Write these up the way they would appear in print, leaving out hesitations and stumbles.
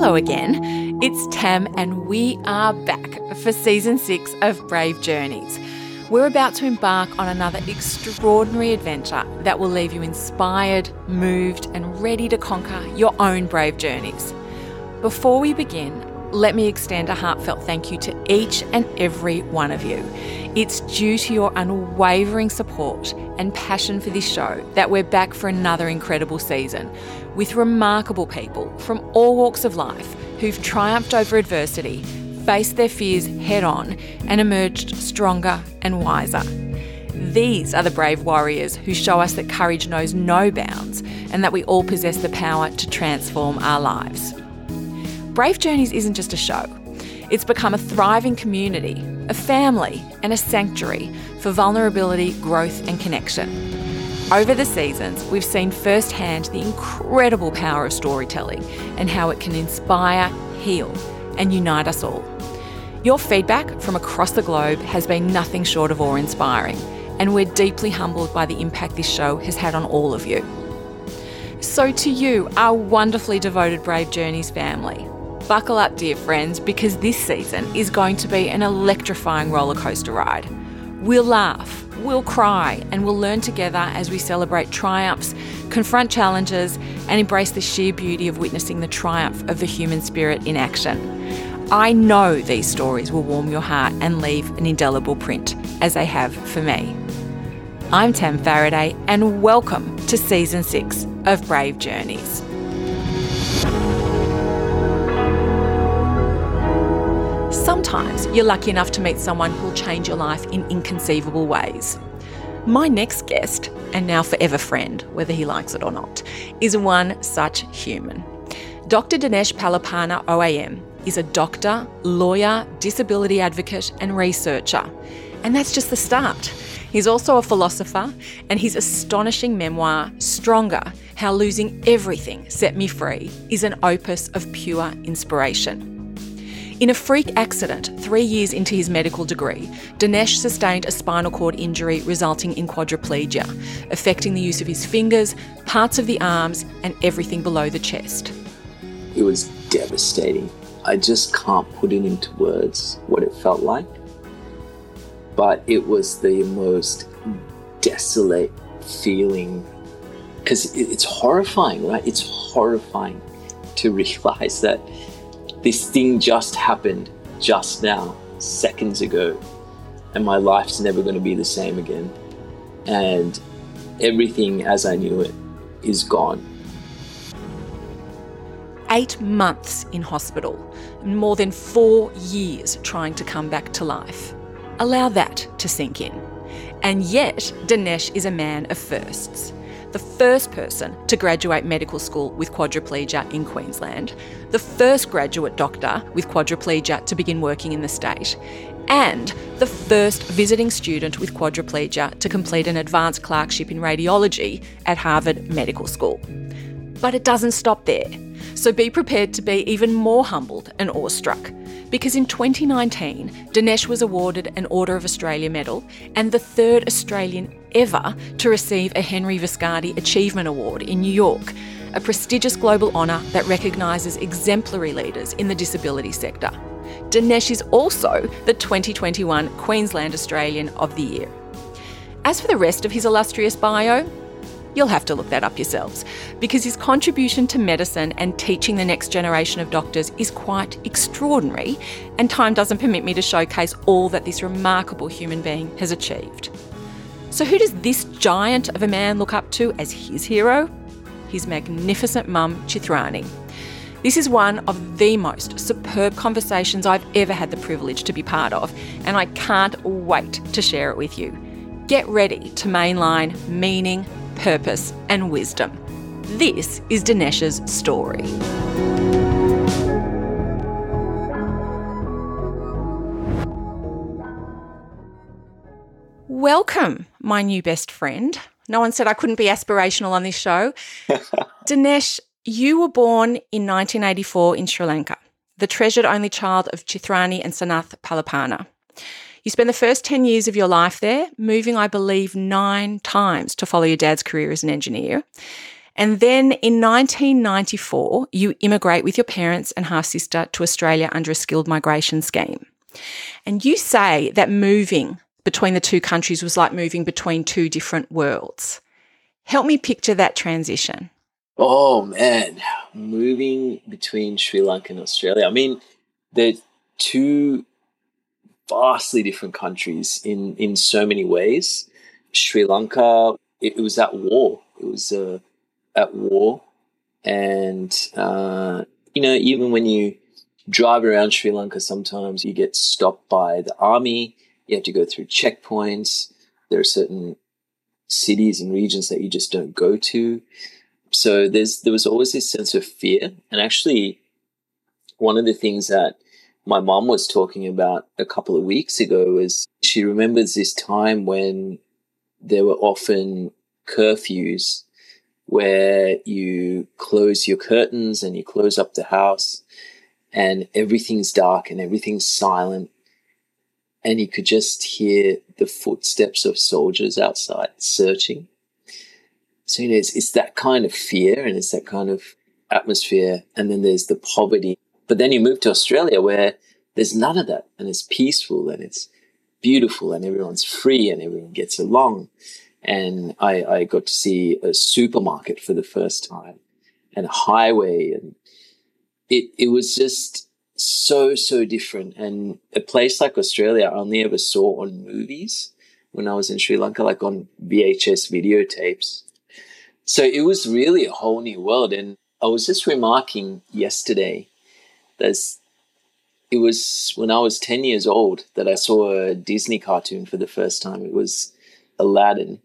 Hello again, it's Tam and we are back for Season 6 of Brave Journeys. We're about to embark on another extraordinary adventure that will leave you inspired, moved and ready to conquer your own brave journeys. Before we begin, let me extend a heartfelt thank you to each and every one of you. It's due to your unwavering support and passion for this show that we're back for another incredible season with remarkable people from all walks of life who've triumphed over adversity, faced their fears head on and emerged stronger and wiser. These are the brave warriors who show us that courage knows no bounds and that we all possess the power to transform our lives. Brave Journeys isn't just a show. It's become a thriving community, a family and a sanctuary for vulnerability, growth and connection. Over the seasons, we've seen firsthand the incredible power of storytelling and how it can inspire, heal and unite us all. Your feedback from across the globe has been nothing short of awe-inspiring, and we're deeply humbled by the impact this show has had on all of you. So to you, our wonderfully devoted Brave Journeys family, buckle up, dear friends, because this season is going to be an electrifying roller coaster ride. We'll laugh, we'll cry, and we'll learn together as we celebrate triumphs, confront challenges, and embrace the sheer beauty of witnessing the triumph of the human spirit in action. I know these stories will warm your heart and leave an indelible print, as they have for me. I'm Tam Faraday, and welcome to Season 6 of Brave Journeys. Sometimes you're lucky enough to meet someone who'll change your life in inconceivable ways. My next guest, and now forever friend, whether he likes it or not, is one such human. Dr. Dinesh Palipana OAM is a doctor, lawyer, disability advocate and researcher. And that's just the start. He's also a philosopher, and his astonishing memoir, Stronger: How Losing Everything Set Me Free, is an opus of pure inspiration. In a freak accident 3 years into his medical degree, Dinesh sustained a spinal cord injury resulting in quadriplegia, affecting the use of his fingers, parts of the arms, and everything below the chest. It was devastating. I just can't put it into words what it felt like. But it was the most desolate feeling, because it's horrifying, right? It's horrifying to realize that this thing just happened just now, seconds ago, and my life's never going to be the same again. And everything as I knew it is gone. 8 months in hospital, more than 4 years trying to come back to life. Allow that to sink in. And yet, Dinesh is a man of firsts. The first person to graduate medical school with quadriplegia in Queensland, the first graduate doctor with quadriplegia to begin working in the state, and the first visiting student with quadriplegia to complete an advanced clerkship in radiology at Harvard Medical School. But it doesn't stop there. So be prepared to be even more humbled and awestruck, because in 2019, Dinesh was awarded an Order of Australia medal and the third Australian ever to receive a Henry Viscardi Achievement Award in New York, a prestigious global honour that recognises exemplary leaders in the disability sector. Dinesh is also the 2021 Queensland Australian of the Year. As for the rest of his illustrious bio, you'll have to look that up yourselves, because his contribution to medicine and teaching the next generation of doctors is quite extraordinary, and time doesn't permit me to showcase all that this remarkable human being has achieved. So who does this giant of a man look up to as his hero? His magnificent mum, Chithrani. This is one of the most superb conversations I've ever had the privilege to be part of, and I can't wait to share it with you. Get ready to mainline meaning, purpose and wisdom. This is Dinesh's story. Welcome, my new best friend. No one said I couldn't be aspirational on this show. Dinesh, you were born in 1984 in Sri Lanka, the treasured only child of Chithrani and Sanath Palipana. You spent the first 10 years of your life there, moving, I believe, 9 times to follow your dad's career as an engineer. And then in 1994, you immigrate with your parents and half-sister to Australia under a skilled migration scheme. And you say that moving between the two countries was like moving between two different worlds. Help me picture that transition. Oh, man. Moving between Sri Lanka and Australia. I mean, they're two vastly different countries in so many ways. Sri Lanka, it was at war. It was at war. And, even when you drive around Sri Lanka, sometimes you get stopped by the army. You have to go through checkpoints. There are certain cities and regions that you just don't go to. So there was always this sense of fear. And actually, one of the things that my mom was talking about a couple of weeks ago was she remembers this time when there were often curfews where you close your curtains and you close up the house and everything's dark and everything's silent. And you could just hear the footsteps of soldiers outside searching. So, it's that kind of fear and it's that kind of atmosphere. And then there's the poverty. But then you move to Australia where there's none of that. And it's peaceful and it's beautiful and everyone's free and everyone gets along. And I got to see a supermarket for the first time and a highway. And it was just so different. And a place like Australia I only ever saw on movies when I was in Sri Lanka, like on VHS videotapes. So it was really a whole new world. And I was just remarking yesterday that it was when I was 10 years old that I saw a Disney cartoon for the first time. It was Aladdin.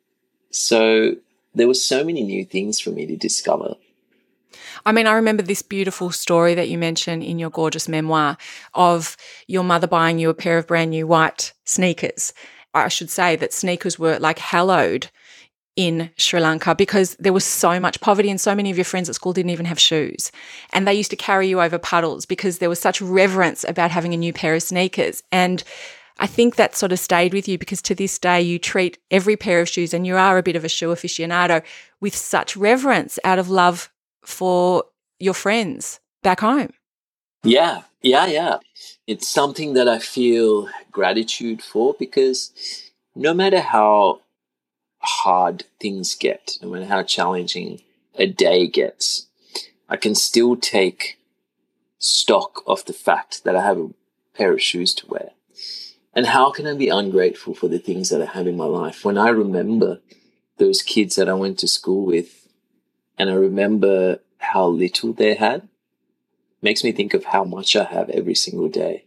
So there were so many new things for me to discover. I mean, I remember this beautiful story that you mention in your gorgeous memoir of your mother buying you a pair of brand new white sneakers. I should say that sneakers were like hallowed in Sri Lanka because there was so much poverty and so many of your friends at school didn't even have shoes. And they used to carry you over puddles because there was such reverence about having a new pair of sneakers. And I think that sort of stayed with you because to this day you treat every pair of shoes, and you are a bit of a shoe aficionado, with such reverence out of love for your friends back home. Yeah. It's something that I feel gratitude for because no matter how hard things get, no matter how challenging a day gets, I can still take stock of the fact that I have a pair of shoes to wear. And how can I be ungrateful for the things that I have in my life? When I remember those kids that I went to school with and I remember how little they had, it makes me think of how much I have every single day.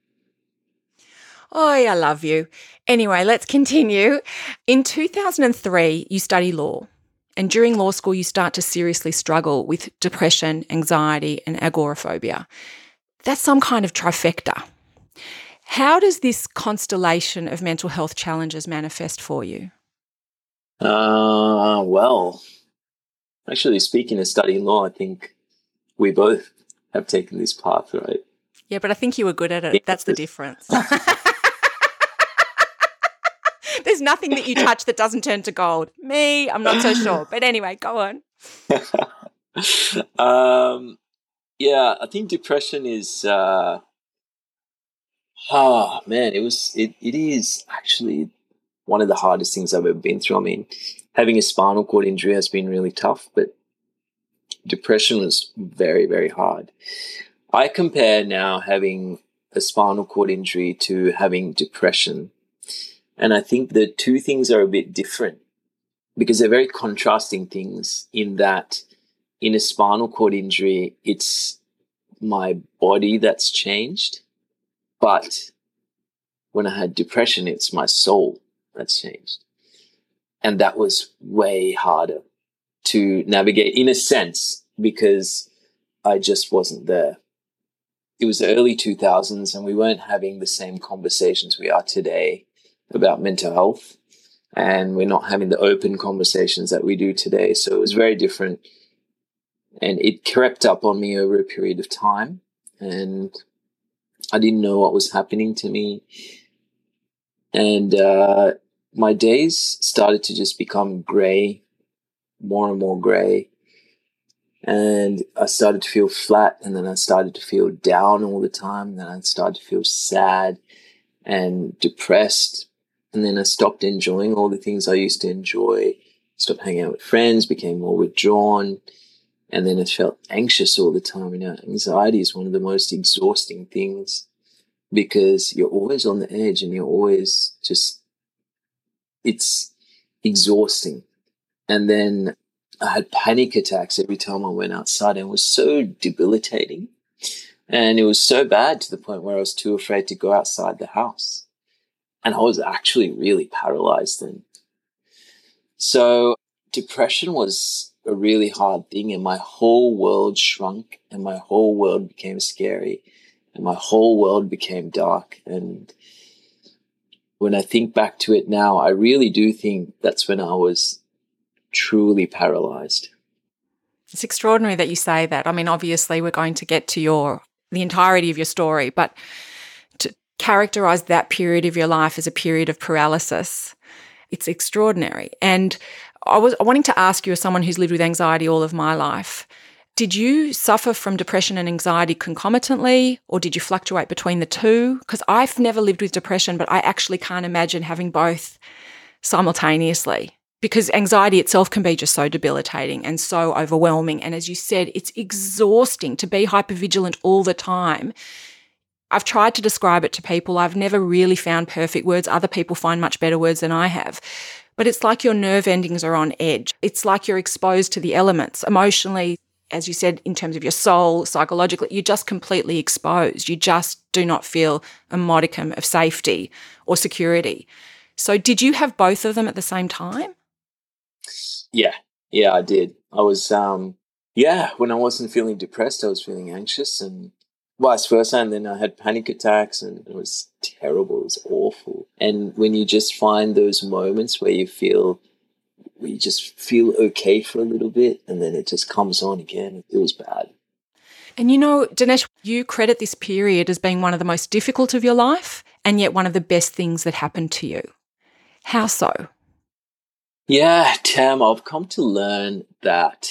Oh, I love you. Anyway, let's continue. In 2003, you study law. And during law school, you start to seriously struggle with depression, anxiety, and agoraphobia. That's some kind of trifecta. How does this constellation of mental health challenges manifest for you? Well, actually, speaking of studying law, I think we both have taken this path, right? Yeah, but I think you were good at it. That's the difference. There's nothing that you touch that doesn't turn to gold. Me, I'm not so sure. But anyway, go on. Yeah, I think depression is, it is actually one of the hardest things I've ever been through. I mean, having a spinal cord injury has been really tough, but depression was very, very hard. I compare now having a spinal cord injury to having depression. And I think the two things are a bit different because they're very contrasting things in that in a spinal cord injury, it's my body that's changed. But when I had depression, it's my soul that's changed. And that was way harder to navigate in a sense because I just wasn't there. It was the early 2000s and we weren't having the same conversations we are today about mental health, and we're not having the open conversations that we do today. So it was very different, and it crept up on me over a period of time, and I didn't know what was happening to me. And my days started to just become gray more and more grey. And I started to feel flat, and then I started to feel down all the time. And then I started to feel sad and depressed. And then I stopped enjoying all the things I used to enjoy, stopped hanging out with friends, became more withdrawn. And then I felt anxious all the time. Anxiety is one of the most exhausting things because you're always on the edge and you're always just, it's exhausting. And then I had panic attacks every time I went outside, and it was so debilitating. And it was so bad to the point where I was too afraid to go outside the house. And I was actually really paralyzed then. So depression was a really hard thing, and my whole world shrunk, and my whole world became scary, and my whole world became dark. And when I think back to it now, I really do think that's when I was truly paralyzed. It's extraordinary that you say that. I mean, obviously we're going to get to the entirety of your story, but to characterize that period of your life as a period of paralysis, it's extraordinary. And I was wanting to ask you, as someone who's lived with anxiety all of my life, did you suffer from depression and anxiety concomitantly, or did you fluctuate between the two? Because I've never lived with depression, but I actually can't imagine having both simultaneously, because anxiety itself can be just so debilitating and so overwhelming. And as you said, it's exhausting to be hypervigilant all the time. I've tried to describe it to people. I've never really found perfect words. Other people find much better words than I have. But it's like your nerve endings are on edge. It's like you're exposed to the elements emotionally, as you said, in terms of your soul, psychologically. You're just completely exposed. You just do not feel a modicum of safety or security. So did you have both of them at the same time? Yeah, I did. I was, when I wasn't feeling depressed, I was feeling anxious, and vice versa. And then I had panic attacks, and it was terrible. It was awful. And when you just find those moments where you just feel okay for a little bit, and then it just comes on again, it was bad. And Dinesh, you credit this period as being one of the most difficult of your life, and yet one of the best things that happened to you. How so? Yeah, Tam, I've come to learn that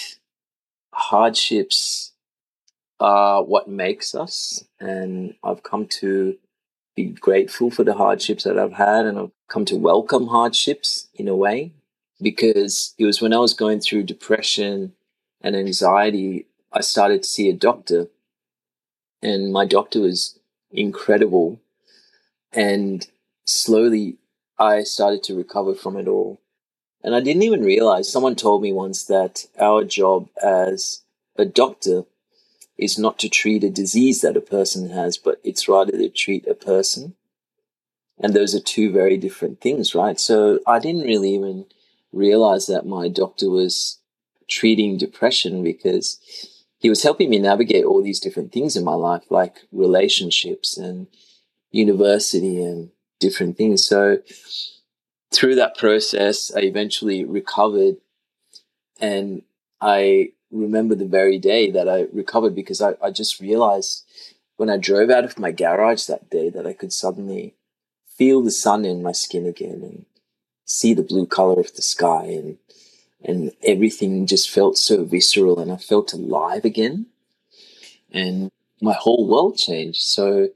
hardships are what makes us, and I've come to be grateful for the hardships that I've had, and I've come to welcome hardships in a way, because it was when I was going through depression and anxiety, I started to see a doctor, and my doctor was incredible, and slowly I started to recover from it all. And I didn't even realize, someone told me once that our job as a doctor is not to treat a disease that a person has, but it's rather to treat a person. And those are two very different things, right? So I didn't really even realize that my doctor was treating depression, because he was helping me navigate all these different things in my life, like relationships and university and different things. So through that process, I eventually recovered, and I remember the very day that I recovered, because I just realized when I drove out of my garage that day that I could suddenly feel the sun in my skin again and see the blue color of the sky, and everything just felt so visceral, and I felt alive again, and my whole world changed. So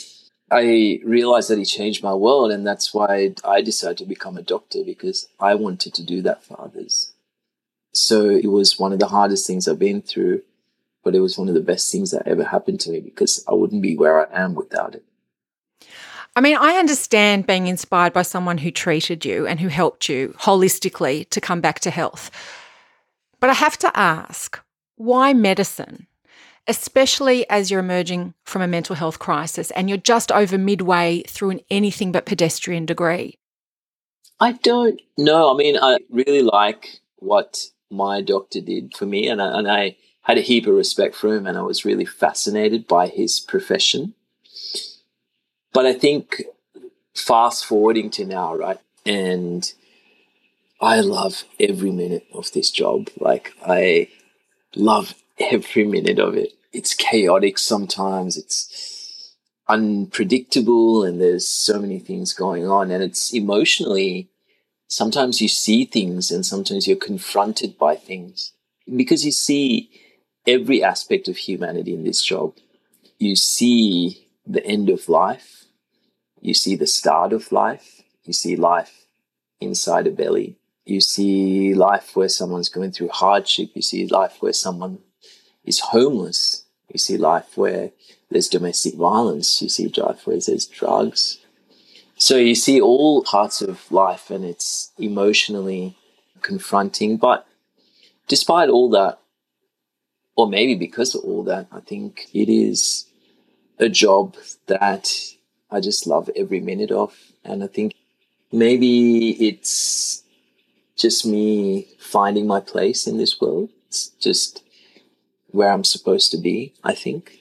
I realized that he changed my world, and that's why I decided to become a doctor, because I wanted to do that for others. So it was one of the hardest things I've been through, but it was one of the best things that ever happened to me, because I wouldn't be where I am without it. I mean, I understand being inspired by someone who treated you and who helped you holistically to come back to health. But I have to ask, why medicine? Especially as you're emerging from a mental health crisis and you're just over midway through an anything but pedestrian degree. I don't know. I mean, I really like what my doctor did for me, and I had a heap of respect for him, and I was really fascinated by his profession. But I think fast forwarding to now, right, and I love every minute of this job. Like, I love every minute of it. It's chaotic sometimes, it's unpredictable, and there's so many things going on, and it's emotionally sometimes you see things and sometimes you're confronted by things because you see every aspect of humanity in this job. You see the end of life. You see the start of life. You see life inside a belly. You see life where someone's going through hardship. You see life where someone is homeless. You see life where there's domestic violence. You see life where there's drugs. So you see all parts of life, and it's emotionally confronting. But despite all that, or maybe because of all that, I think it is a job that I just love every minute of. And I think maybe it's just me finding my place in this world. It's just where I'm supposed to be, I think.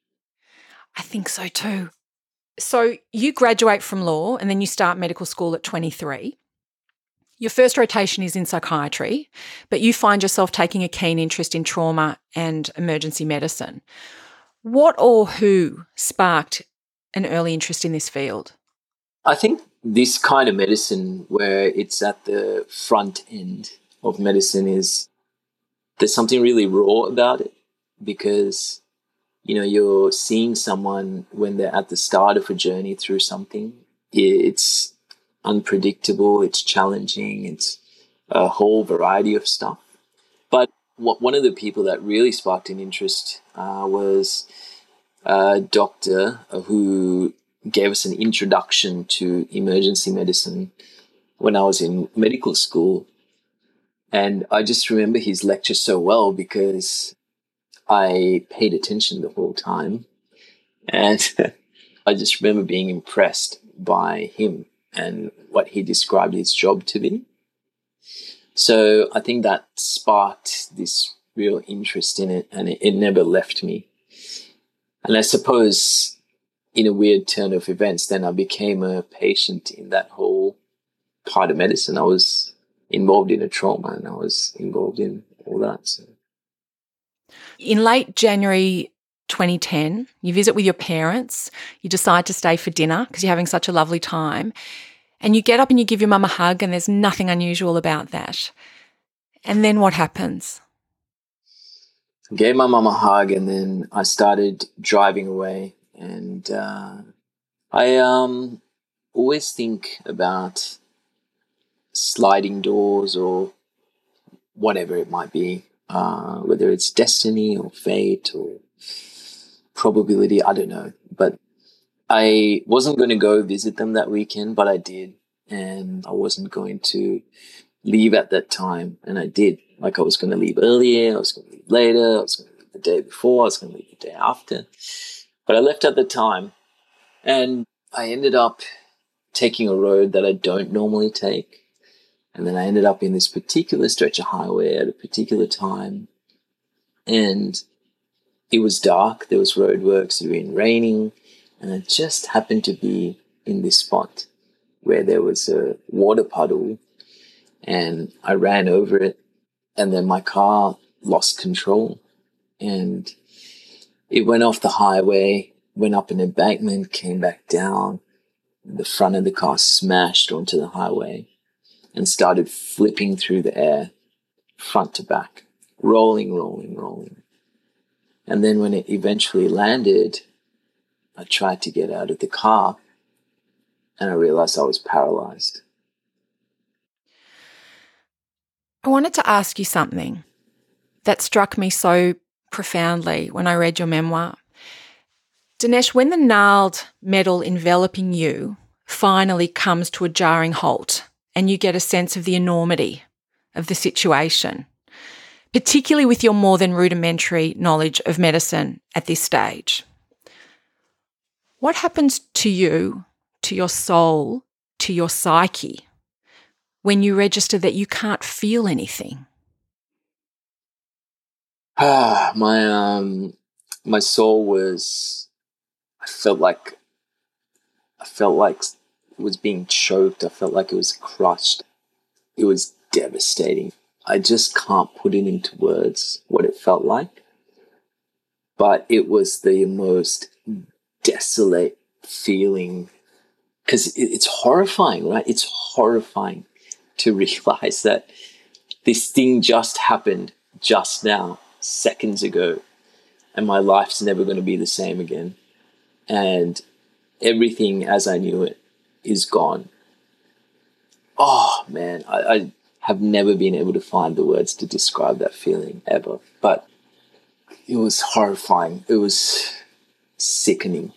I think so too. So you graduate from law and then you start medical school at 23. Your first rotation is in psychiatry, but you find yourself taking a keen interest in trauma and emergency medicine. What or who sparked an early interest in this field? I think this kind of medicine where it's at the front end of medicine there's something really raw about it because, you're seeing someone when they're at the start of a journey through something. It's unpredictable, it's challenging, it's a whole variety of stuff. But one of the people that really sparked an interest was a doctor who gave us an introduction to emergency medicine when I was in medical school. And I just remember his lecture so well because I paid attention the whole time. And I just remember being impressed by him and what he described his job to be. So I think that sparked this real interest in it, and it never left me. And I suppose in a weird turn of events, then I became a patient in that whole part of medicine. I was involved in a trauma and I was involved in all that. So. In late January 2010, you visit with your parents, you decide to stay for dinner because you're having such a lovely time, and you get up and you give your mum a hug, and there's nothing unusual about that. And then what happens? I gave my mum a hug and then I started driving away, and I always think about sliding doors or whatever it might be, whether it's destiny or fate or probability, I don't know. But I wasn't going to go visit them that weekend, but I did. And I wasn't going to leave at that time, and I did. Like I was going to leave earlier, I was going to leave later, I was going to leave the day before, I was going to leave the day after. But I left at the time, and I ended up taking a road that I don't normally take. And then I ended up in this particular stretch of highway at a particular time. And it was dark, there was roadworks, it had been raining, and I just happened to be in this spot where there was a water puddle, and I ran over it, and then my car lost control, and it went off the highway, went up an embankment, came back down, and the front of the car smashed onto the highway and started flipping through the air, front to back, rolling, rolling, rolling. And then when it eventually landed, I tried to get out of the car, and I realized I was paralyzed. I wanted to ask you something that struck me so profoundly when I read your memoir. Dinesh, when the gnarled metal enveloping you finally comes to a jarring halt and you get a sense of the enormity of the situation, particularly with your more than rudimentary knowledge of medicine at this stage, what happens to you, to your soul, to your psyche when you register that you can't feel anything? My soul was, I felt like it was being choked. I felt like it was crushed. It was devastating. I just can't put it into words what it felt like. But it was the most desolate feeling, because it's horrifying, right? It's horrifying to realize that this thing just happened just now, seconds ago, and my life's never going to be the same again. And everything as I knew it is gone. Oh, man, I have never been able to find the words to describe that feeling ever. But it was horrifying. It was sickening.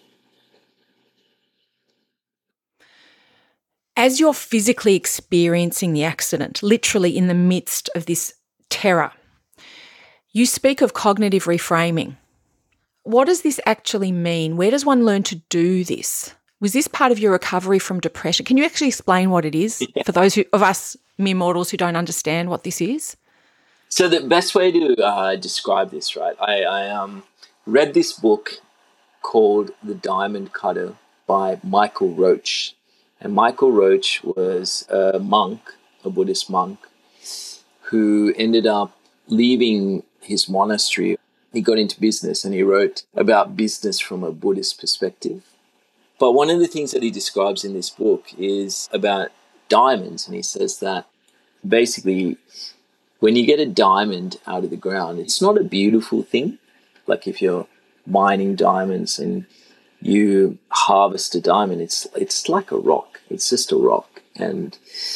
As you're physically experiencing the accident, literally in the midst of this terror, you speak of cognitive reframing. What does this actually mean? Where does one learn to do this? Was this part of your recovery from depression? Can you actually explain what it is for those of us mere mortals who don't understand what this is? So the best way to describe this, right? I read this book called The Diamond Cutter by Michael Roach. And Michael Roach was a monk, a Buddhist monk, who ended up leaving his monastery. He got into business and he wrote about business from a Buddhist perspective. But one of the things that he describes in this book is about diamonds. And he says that basically when you get a diamond out of the ground, it's not a beautiful thing. Like if you're mining diamonds and you harvest a diamond, it's like a rock. It's just a rock. And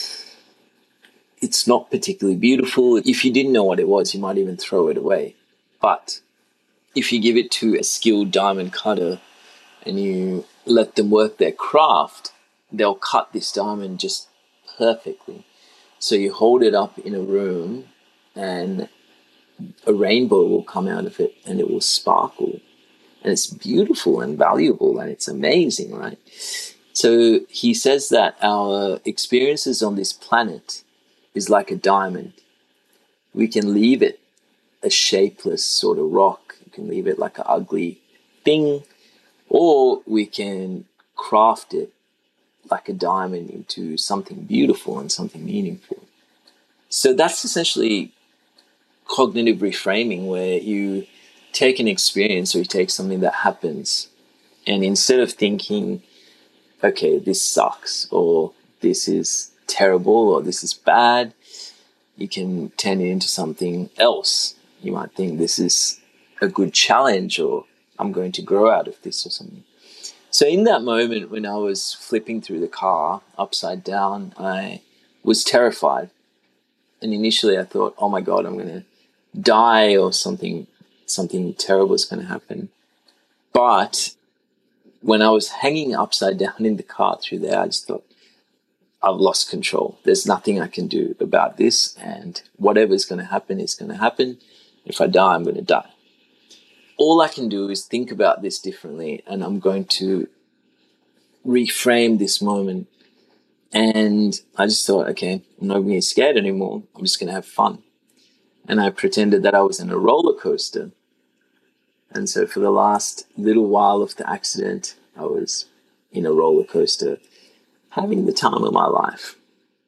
it's not particularly beautiful. If you didn't know what it was, you might even throw it away. But if you give it to a skilled diamond cutter and you let them work their craft, they'll cut this diamond just perfectly. So you hold it up in a room and a rainbow will come out of it and it will sparkle. And it's beautiful and valuable and it's amazing, right? So he says that our experiences on this planet is like a diamond. We can leave it a shapeless sort of rock. You can leave it like an ugly thing, or we can craft it like a diamond into something beautiful and something meaningful. So that's essentially cognitive reframing, where you take an experience or you take something that happens, and instead of thinking, okay, this sucks, or this is terrible, or this is bad, you can turn it into something else. You might think this is a good challenge, or I'm going to grow out of this or something. So in that moment when I was flipping through the car upside down, I was terrified. And initially I thought, oh my God, I'm going to die or something terrible is going to happen. But when I was hanging upside down in the car through there, I just thought, I've lost control. There's nothing I can do about this, and whatever's going to happen is going to happen. If I die, I'm going to die. All I can do is think about this differently, and I'm going to reframe this moment. And I just thought, okay, I'm not going to get scared anymore. I'm just going to have fun. And I pretended that I was in a roller coaster. And so for the last little while of the accident, I was in a roller coaster, having the time of my life.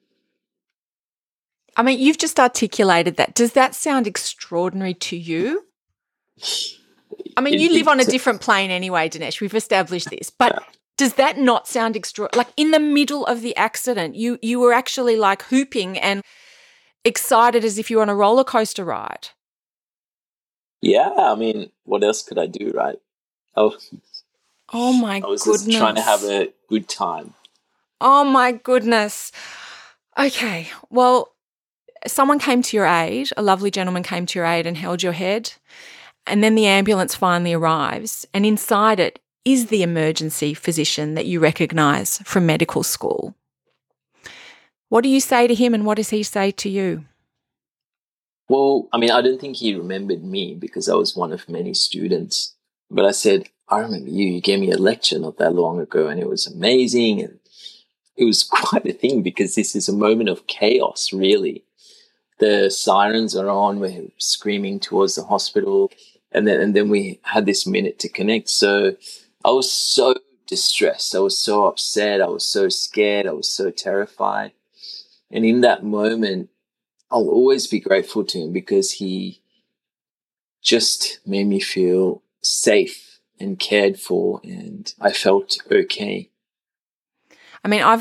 I mean, you've just articulated that. Does that sound extraordinary to you? I mean, you live on a different plane anyway, Dinesh. We've established this. But does that not sound extraordinary? Like in the middle of the accident, you were actually like hooping and excited as if you were on a roller coaster ride. Yeah, I mean, what else could I do, right? Oh my goodness. I was just trying to have a good time. Oh my goodness. Okay, well, someone came to your aid, a lovely gentleman came to your aid and held your head, and then the ambulance finally arrives, and inside it is the emergency physician that you recognise from medical school. What do you say to him and what does he say to you? Well, I mean, I don't think he remembered me because I was one of many students. But I said, I remember you. You gave me a lecture not that long ago and it was amazing. And it was quite a thing because this is a moment of chaos, really. The sirens are on. We're screaming towards the hospital. And then we had this minute to connect. So I was so distressed. I was so upset. I was so scared. I was so terrified. And in that moment, I'll always be grateful to him because he just made me feel safe and cared for, and I felt okay. I mean, I've got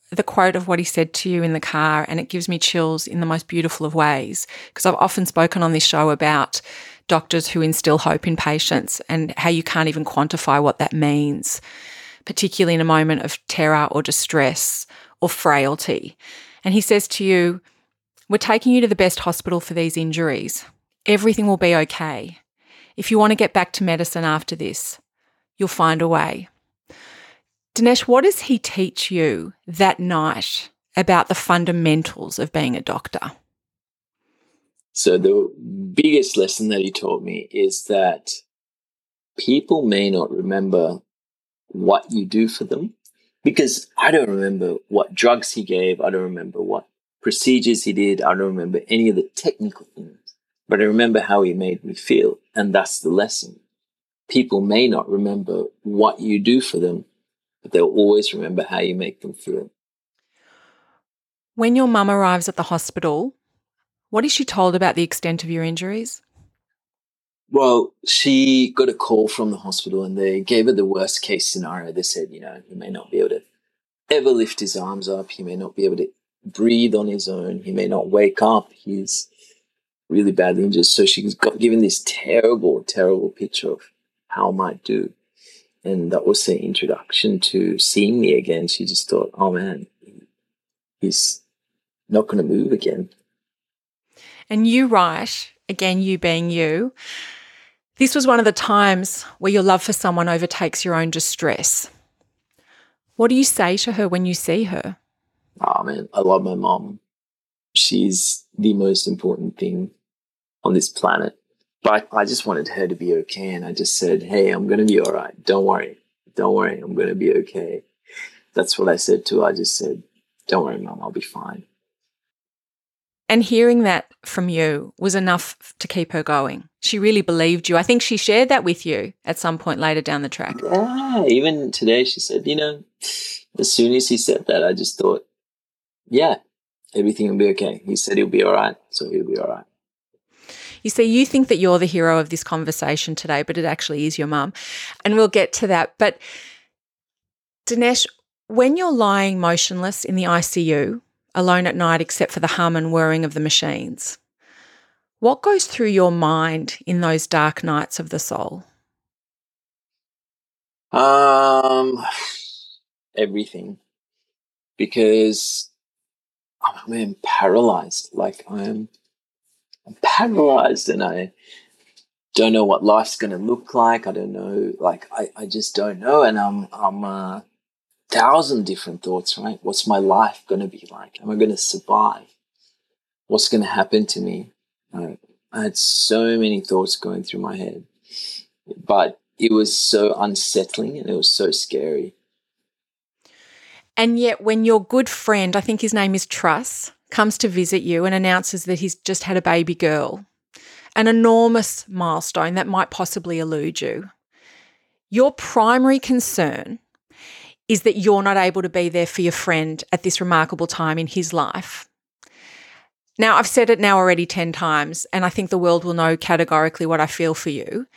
the quote of what he said to you in the car, and it gives me chills in the most beautiful of ways, because I've often spoken on this show about doctors who instill hope in patients and how you can't even quantify what that means, particularly in a moment of terror or distress or frailty. And he says to you, "We're taking you to the best hospital for these injuries. Everything will be okay. If you want to get back to medicine after this, you'll find a way." Dinesh, what does he teach you that night about the fundamentals of being a doctor? So the biggest lesson that he taught me is that people may not remember what you do for them, because I don't remember what drugs he gave. I don't remember what procedures he did. I don't remember any of the technical things, but I remember how he made me feel. And that's the lesson. People may not remember what you do for them, but they'll always remember how you make them feel. When your mum arrives at the hospital, what is she told about the extent of your injuries? Well, she got a call from the hospital and they gave her the worst case scenario. They said, he may not be able to ever lift his arms up. He may not be able to breathe on his own. He may not wake up. He's really badly injured. So she got given this terrible, terrible picture of how I might do. And that was the introduction to seeing me again. She just thought, oh man, he's not going to move again. And you write, again, you being you, this was one of the times where your love for someone overtakes your own distress. What do you say to her when you see her? Oh man, I love my mom. She's the most important thing on this planet. But I just wanted her to be okay. And I just said, hey, I'm going to be all right. Don't worry. Don't worry. I'm going to be okay. That's what I said to her. I just said, don't worry, Mum. I'll be fine. And hearing that from you was enough to keep her going. She really believed you. I think she shared that with you at some point later down the track. Yeah, even today she said, as soon as he said that, I just thought, yeah, everything will be okay. He said he'll be all right, so he'll be all right. You see, you think that you're the hero of this conversation today, but it actually is your mum. And we'll get to that. But Dinesh, when you're lying motionless in the ICU, alone at night except for the hum and whirring of the machines, what goes through your mind in those dark nights of the soul? Everything. Because I'm paralyzed. I'm paralyzed and I don't know what life's going to look like. I don't know. I just don't know. And I'm 1,000 different thoughts, right? What's my life going to be like? Am I going to survive? What's going to happen to me? I had so many thoughts going through my head, but it was so unsettling and it was so scary. And yet when your good friend, I think his name is Truss, comes to visit you and announces that he's just had a baby girl, an enormous milestone that might possibly elude you, your primary concern is that you're not able to be there for your friend at this remarkable time in his life. Now, I've said it now already 10 times, and I think the world will know categorically what I feel for you.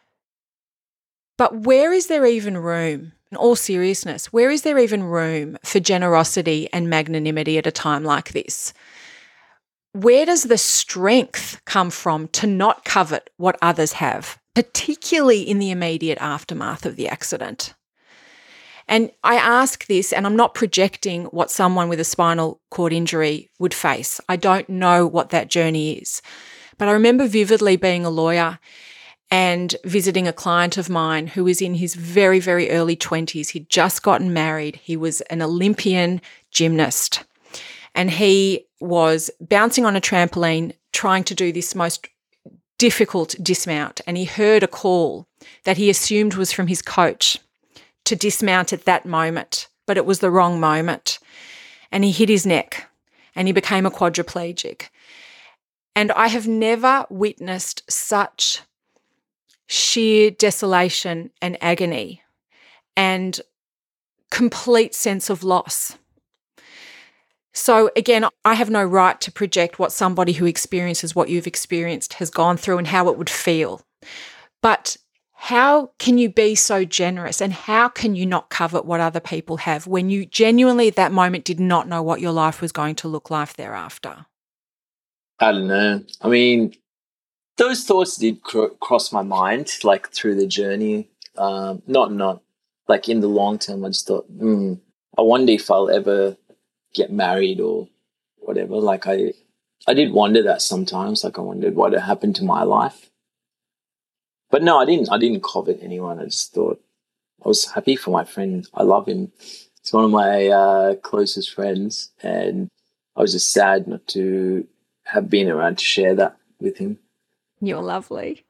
But where is there even room, in all seriousness, where is there even room for generosity and magnanimity at a time like this? Where does the strength come from to not covet what others have, particularly in the immediate aftermath of the accident? And I ask this, and I'm not projecting what someone with a spinal cord injury would face. I don't know what that journey is. But I remember vividly being a lawyer and visiting a client of mine who was in his very, very early 20s. He'd just gotten married. He was an Olympian gymnast. And he was bouncing on a trampoline trying to do this most difficult dismount. And he heard a call that he assumed was from his coach to dismount at that moment, but it was the wrong moment. And he hit his neck and he became a quadriplegic. And I have never witnessed such sheer desolation and agony and complete sense of loss. So again, I have no right to project what somebody who experiences what you've experienced has gone through and how it would feel. But How can you be so generous, and how can you not covet what other people have when you genuinely at that moment did not know what your life was going to look like thereafter? I don't know. I mean, those thoughts did cross my mind, like through the journey. Not like in the long term. I just thought, I wonder if I'll ever get married or whatever. Like I did wonder that sometimes. Like I wondered what had happened to my life. But no, I didn't covet anyone. I just thought I was happy for my friend. I love him. He's one of my closest friends, and I was just sad not to have been around to share that with him. You're lovely.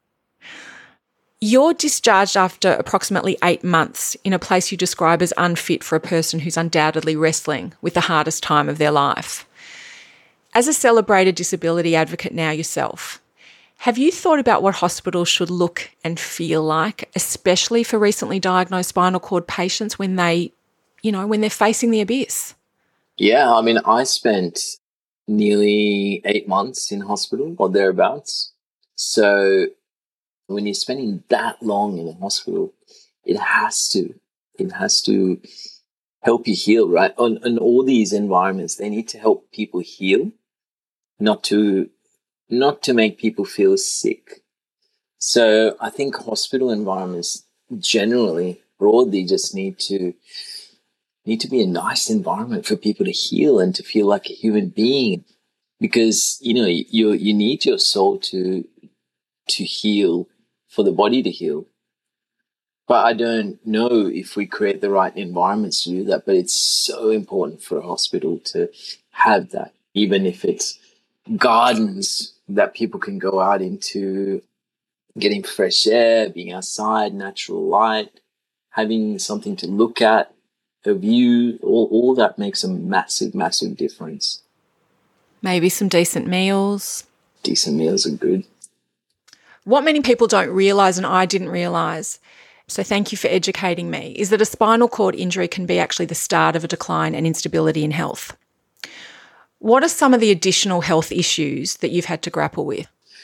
You're discharged after approximately 8 months in a place you describe as unfit for a person who's undoubtedly wrestling with the hardest time of their life. As a celebrated disability advocate now yourself, have you thought about what hospitals should look and feel like, especially for recently diagnosed spinal cord patients when when they're facing the abyss? Yeah, I mean, I spent nearly 8 months in hospital or thereabouts. So when you're spending that long in a hospital, it has to help you heal, right? On all these environments, they need to help people heal, not to make people feel sick. So I think hospital environments generally, broadly, just need to be a nice environment for people to heal and to feel like a human being, because you need your soul to heal, for the body to heal. But I don't know if we create the right environments to do that. But it's so important for a hospital to have that, even if it's gardens that people can go out into, getting fresh air, being outside, natural light, having something to look at, a view, all that makes a massive, massive difference. Maybe some decent meals. Decent meals are good. What many people don't realise, and I didn't realise, so thank you for educating me, is that a spinal cord injury can be actually the start of a decline and instability in health. What are some of the additional health issues that you've had to grapple with?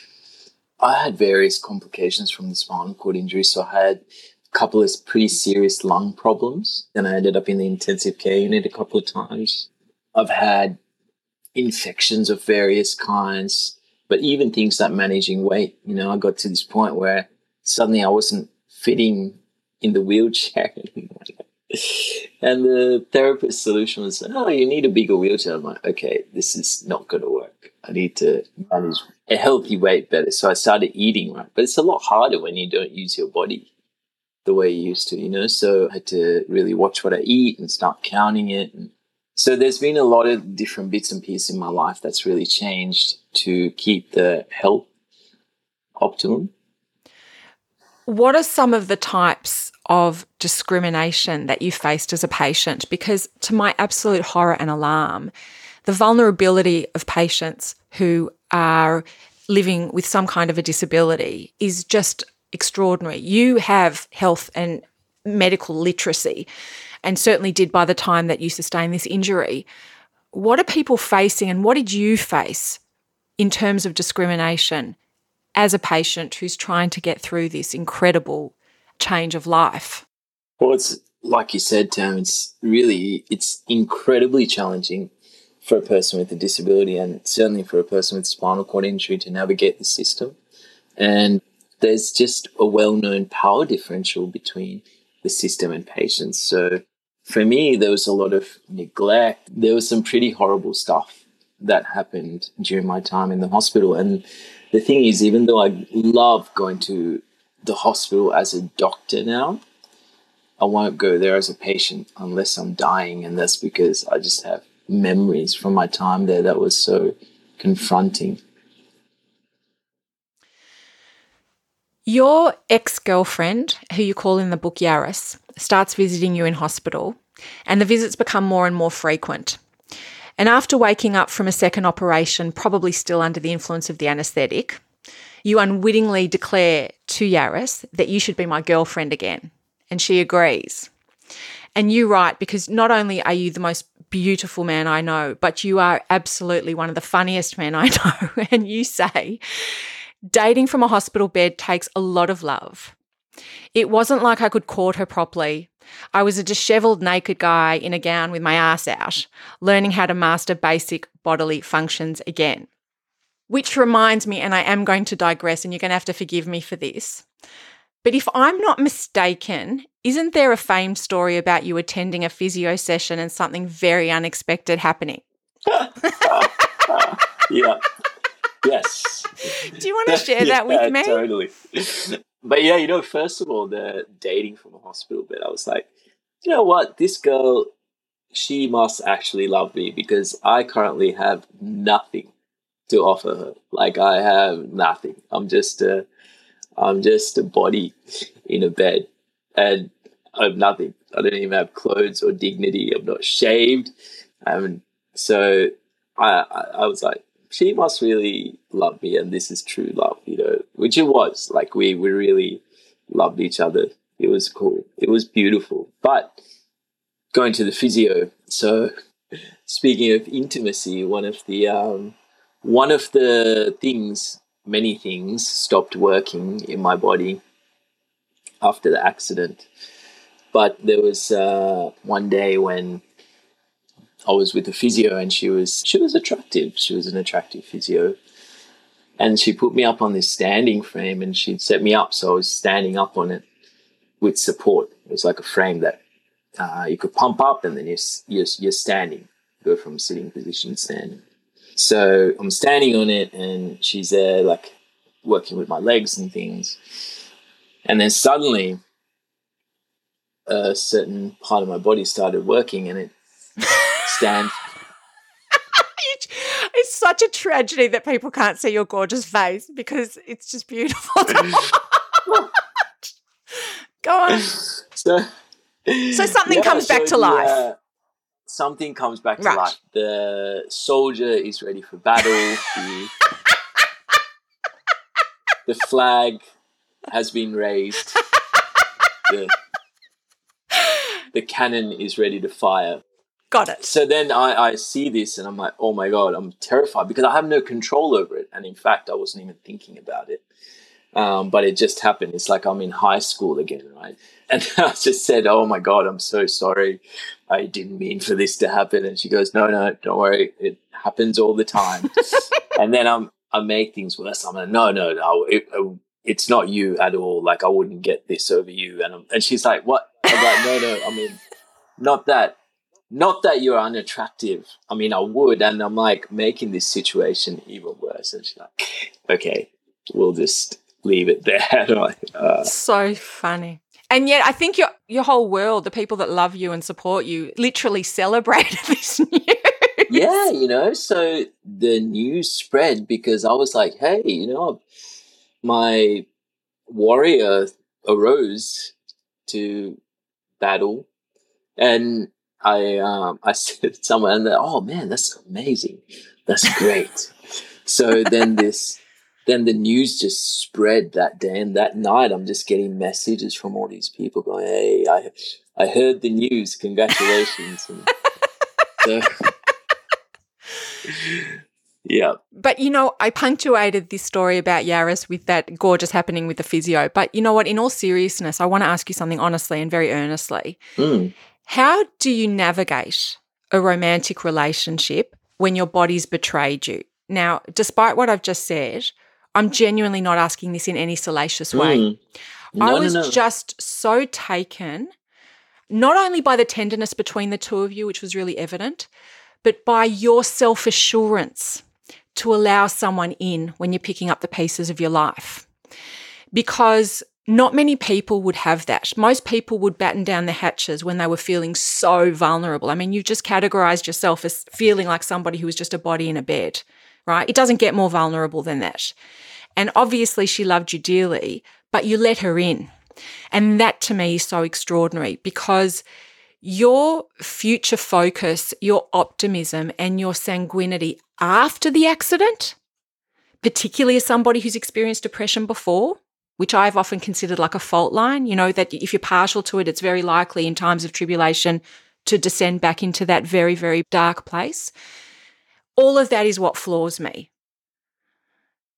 I had various complications from the spinal cord injury. So I had a couple of pretty serious lung problems. Then I ended up in the intensive care unit a couple of times. I've had infections of various kinds, but even things like managing weight. I got to this point where suddenly I wasn't fitting in the wheelchair anymore. And the therapist's solution was, oh, you need a bigger wheelchair. I'm like, okay, this is not going to work. I need to manage a healthy weight better. So I started eating right. But it's a lot harder when you don't use your body the way you used to, So I had to really watch what I eat and start counting it. And so there's been a lot of different bits and pieces in my life that's really changed to keep the health optimum. What are some of the types of discrimination that you faced as a patient? Because to my absolute horror and alarm, the vulnerability of patients who are living with some kind of a disability is just extraordinary. You have health and medical literacy, and certainly did by the time that you sustained this injury. What are people facing, and what did you face in terms of discrimination as a patient who's trying to get through this incredible change of life? Well, it's like you said, Tam, it's incredibly challenging for a person with a disability, and certainly for a person with spinal cord injury, to navigate the system. And there's just a well-known power differential between the system and patients. So for me, there was a lot of neglect. There was some pretty horrible stuff that happened during my time in the hospital. And the thing is, even though I love going to the hospital as a doctor now, I won't go there as a patient unless I'm dying. And that's because I just have memories from my time there that was so confronting. Your ex-girlfriend, who you call in the book Yaris, starts visiting you in hospital, and the visits become more and more frequent. And after waking up from a second operation, probably still under the influence of the anaesthetic, you unwittingly declare to Yaris that you should be my girlfriend again. And she agrees. And you write, because not only are you the most beautiful man I know, but you are absolutely one of the funniest men I know. And you say, dating from a hospital bed takes a lot of love. It wasn't like I could court her properly. I was a dishevelled naked guy in a gown with my ass out, learning how to master basic bodily functions again. Which reminds me, and I am going to digress, and you're going to have to forgive me for this, but if I'm not mistaken, isn't there a famed story about you attending a physio session and something very unexpected happening? Yeah. Yes. Do you want to share that with me? Totally. But yeah, first of all, the dating from a hospital bit, I was like, you know what? This girl, she must actually love me because I currently have nothing to offer her. Like, I have nothing. I'm just a body in a bed, and I have nothing. I don't even have clothes or dignity. I'm not shaved. So I was like, she must really love me, and this is true love, which it was. Like, we really loved each other. It was cool. It was beautiful. But going to the physio, so speaking of intimacy, one of the things, many things stopped working in my body after the accident. But there was one day when I was with the physio, and she was attractive. She was an attractive physio. And she put me up on this standing frame, and she'd set me up so I was standing up on it with support. It was like a frame that you could pump up, and then you're standing. Go from sitting position to standing. So I'm standing on it, and she's there, like, working with my legs and things. And then suddenly, a certain part of my body started working, and it stands. It's such a tragedy that people can't see your gorgeous face because it's just beautiful. Go on. So something comes back to life. Something comes back to life. The soldier is ready for battle. The flag has been raised. The cannon is ready to fire. Got it. So then I see this, and I'm like, oh my God, I'm terrified because I have no control over it. And in fact, I wasn't even thinking about it. But it just happened. It's like I'm in high school again, right? And I just said, oh my God, I'm so sorry. I didn't mean for this to happen. And she goes, no, don't worry. It happens all the time. And then I make things worse. I'm like, no, it's not you at all. Like, I wouldn't get this over you. And she's like, what? I'm like, no, I mean, not that you're unattractive. I mean, I would. And I'm like making this situation even worse. And she's like, okay, we'll just leave it there. And I'm like, So funny. And yet I think your whole world, the people that love you and support you, literally celebrated this news. Yeah, so the news spread because I was like, hey, my warrior arose to battle, and I said to someone, and they're, oh man, that's amazing, that's great. So then the news just spread that day, and that night I'm just getting messages from all these people going, hey, I heard the news, congratulations. And so, yeah. But, I punctuated this story about Yaris with that gorgeous happening with the physio. But you know what? In all seriousness, I want to ask you something honestly and very earnestly. How do you navigate a romantic relationship when your body's betrayed you? Now, despite what I've just said, I'm genuinely not asking this in any salacious way. I was just so taken, not only by the tenderness between the two of you, which was really evident, but by your self-assurance to allow someone in when you're picking up the pieces of your life. Because not many people would have that. Most people would batten down the hatches when they were feeling so vulnerable. I mean, you've just categorized yourself as feeling like somebody who was just a body in a bed, right? It doesn't get more vulnerable than that. And obviously she loved you dearly, but you let her in. And that to me is so extraordinary because your future focus, your optimism and your sanguinity after the accident, particularly as somebody who's experienced depression before, which I've often considered like a fault line, that if you're partial to it, it's very likely in times of tribulation to descend back into that very, very dark place. All of that is what floors me.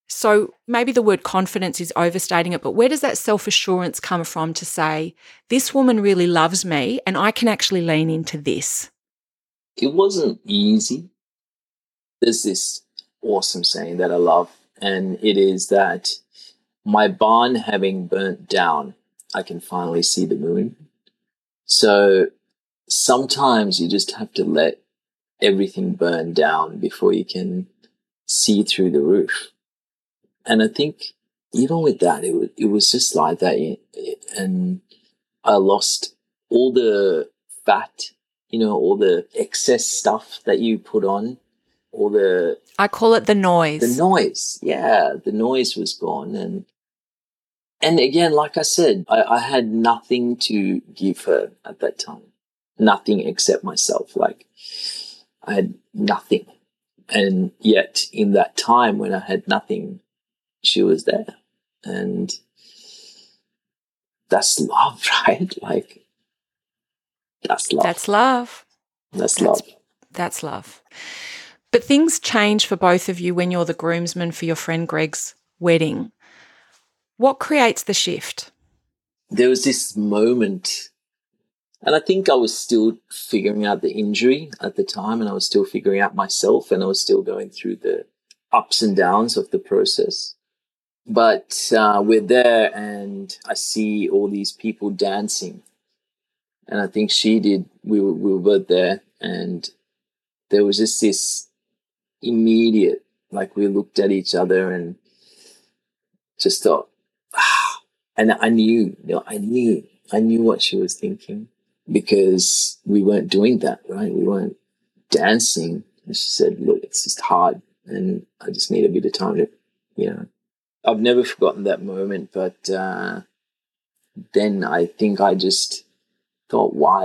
So maybe the word confidence is overstating it, but where does that self-assurance come from to say, this woman really loves me and I can actually lean into this? It wasn't easy. There's this awesome saying that I love, and it is that my barn having burnt down, I can finally see the moon. So sometimes you just have to let everything burn down before you can see through the roof. And I think even with that, it was just like that. And I lost all the fat, all the excess stuff that you put on, all the... I call it the noise. The noise, yeah. The noise was gone. And again, like I said, I had nothing to give her at that time. Nothing except myself. Like, I had nothing. And yet, in that time when I had nothing, she was there. And that's love, right? Like, that's love. That's love. That's love. That's love. But things change for both of you when you're the groomsman for your friend Greg's wedding. What creates the shift? There was this moment, and I think I was still figuring out the injury at the time, and I was still figuring out myself, and I was still going through the ups and downs of the process. But we're there, and I see all these people dancing, and I think she did. We were both there, and there was just this immediate, like, we looked at each other and just thought, and I knew what she was thinking, because we weren't doing that, right? We weren't dancing. And she said, look, it's just hard and I just need a bit of time to, I've never forgotten that moment. But then I think I just thought, why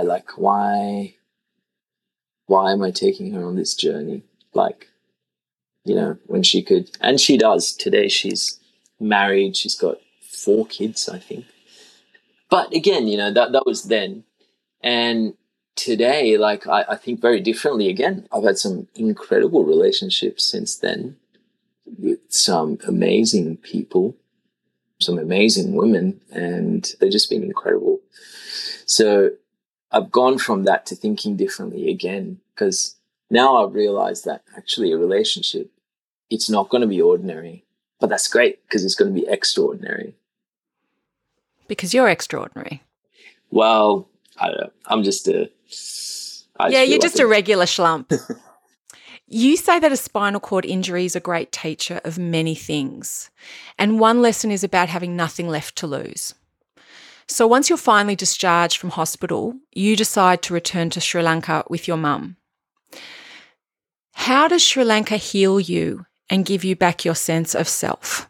am I taking her on this journey? Like, when she could, and she does. Today she's married. She's got 4 kids, I think. But again, that was then. And today, like, I think very differently again. I've had some incredible relationships since then with some amazing people, some amazing women, and they've just been incredible. So I've gone from that to thinking differently again, because now I've realized that actually a relationship, it's not going to be ordinary, but that's great because it's going to be extraordinary. Because you're extraordinary. Well, I don't know. I'm just you're just a regular schlump. You say that a spinal cord injury is a great teacher of many things. And one lesson is about having nothing left to lose. So once you're finally discharged from hospital, you decide to return to Sri Lanka with your mum. How does Sri Lanka heal you and give you back your sense of self?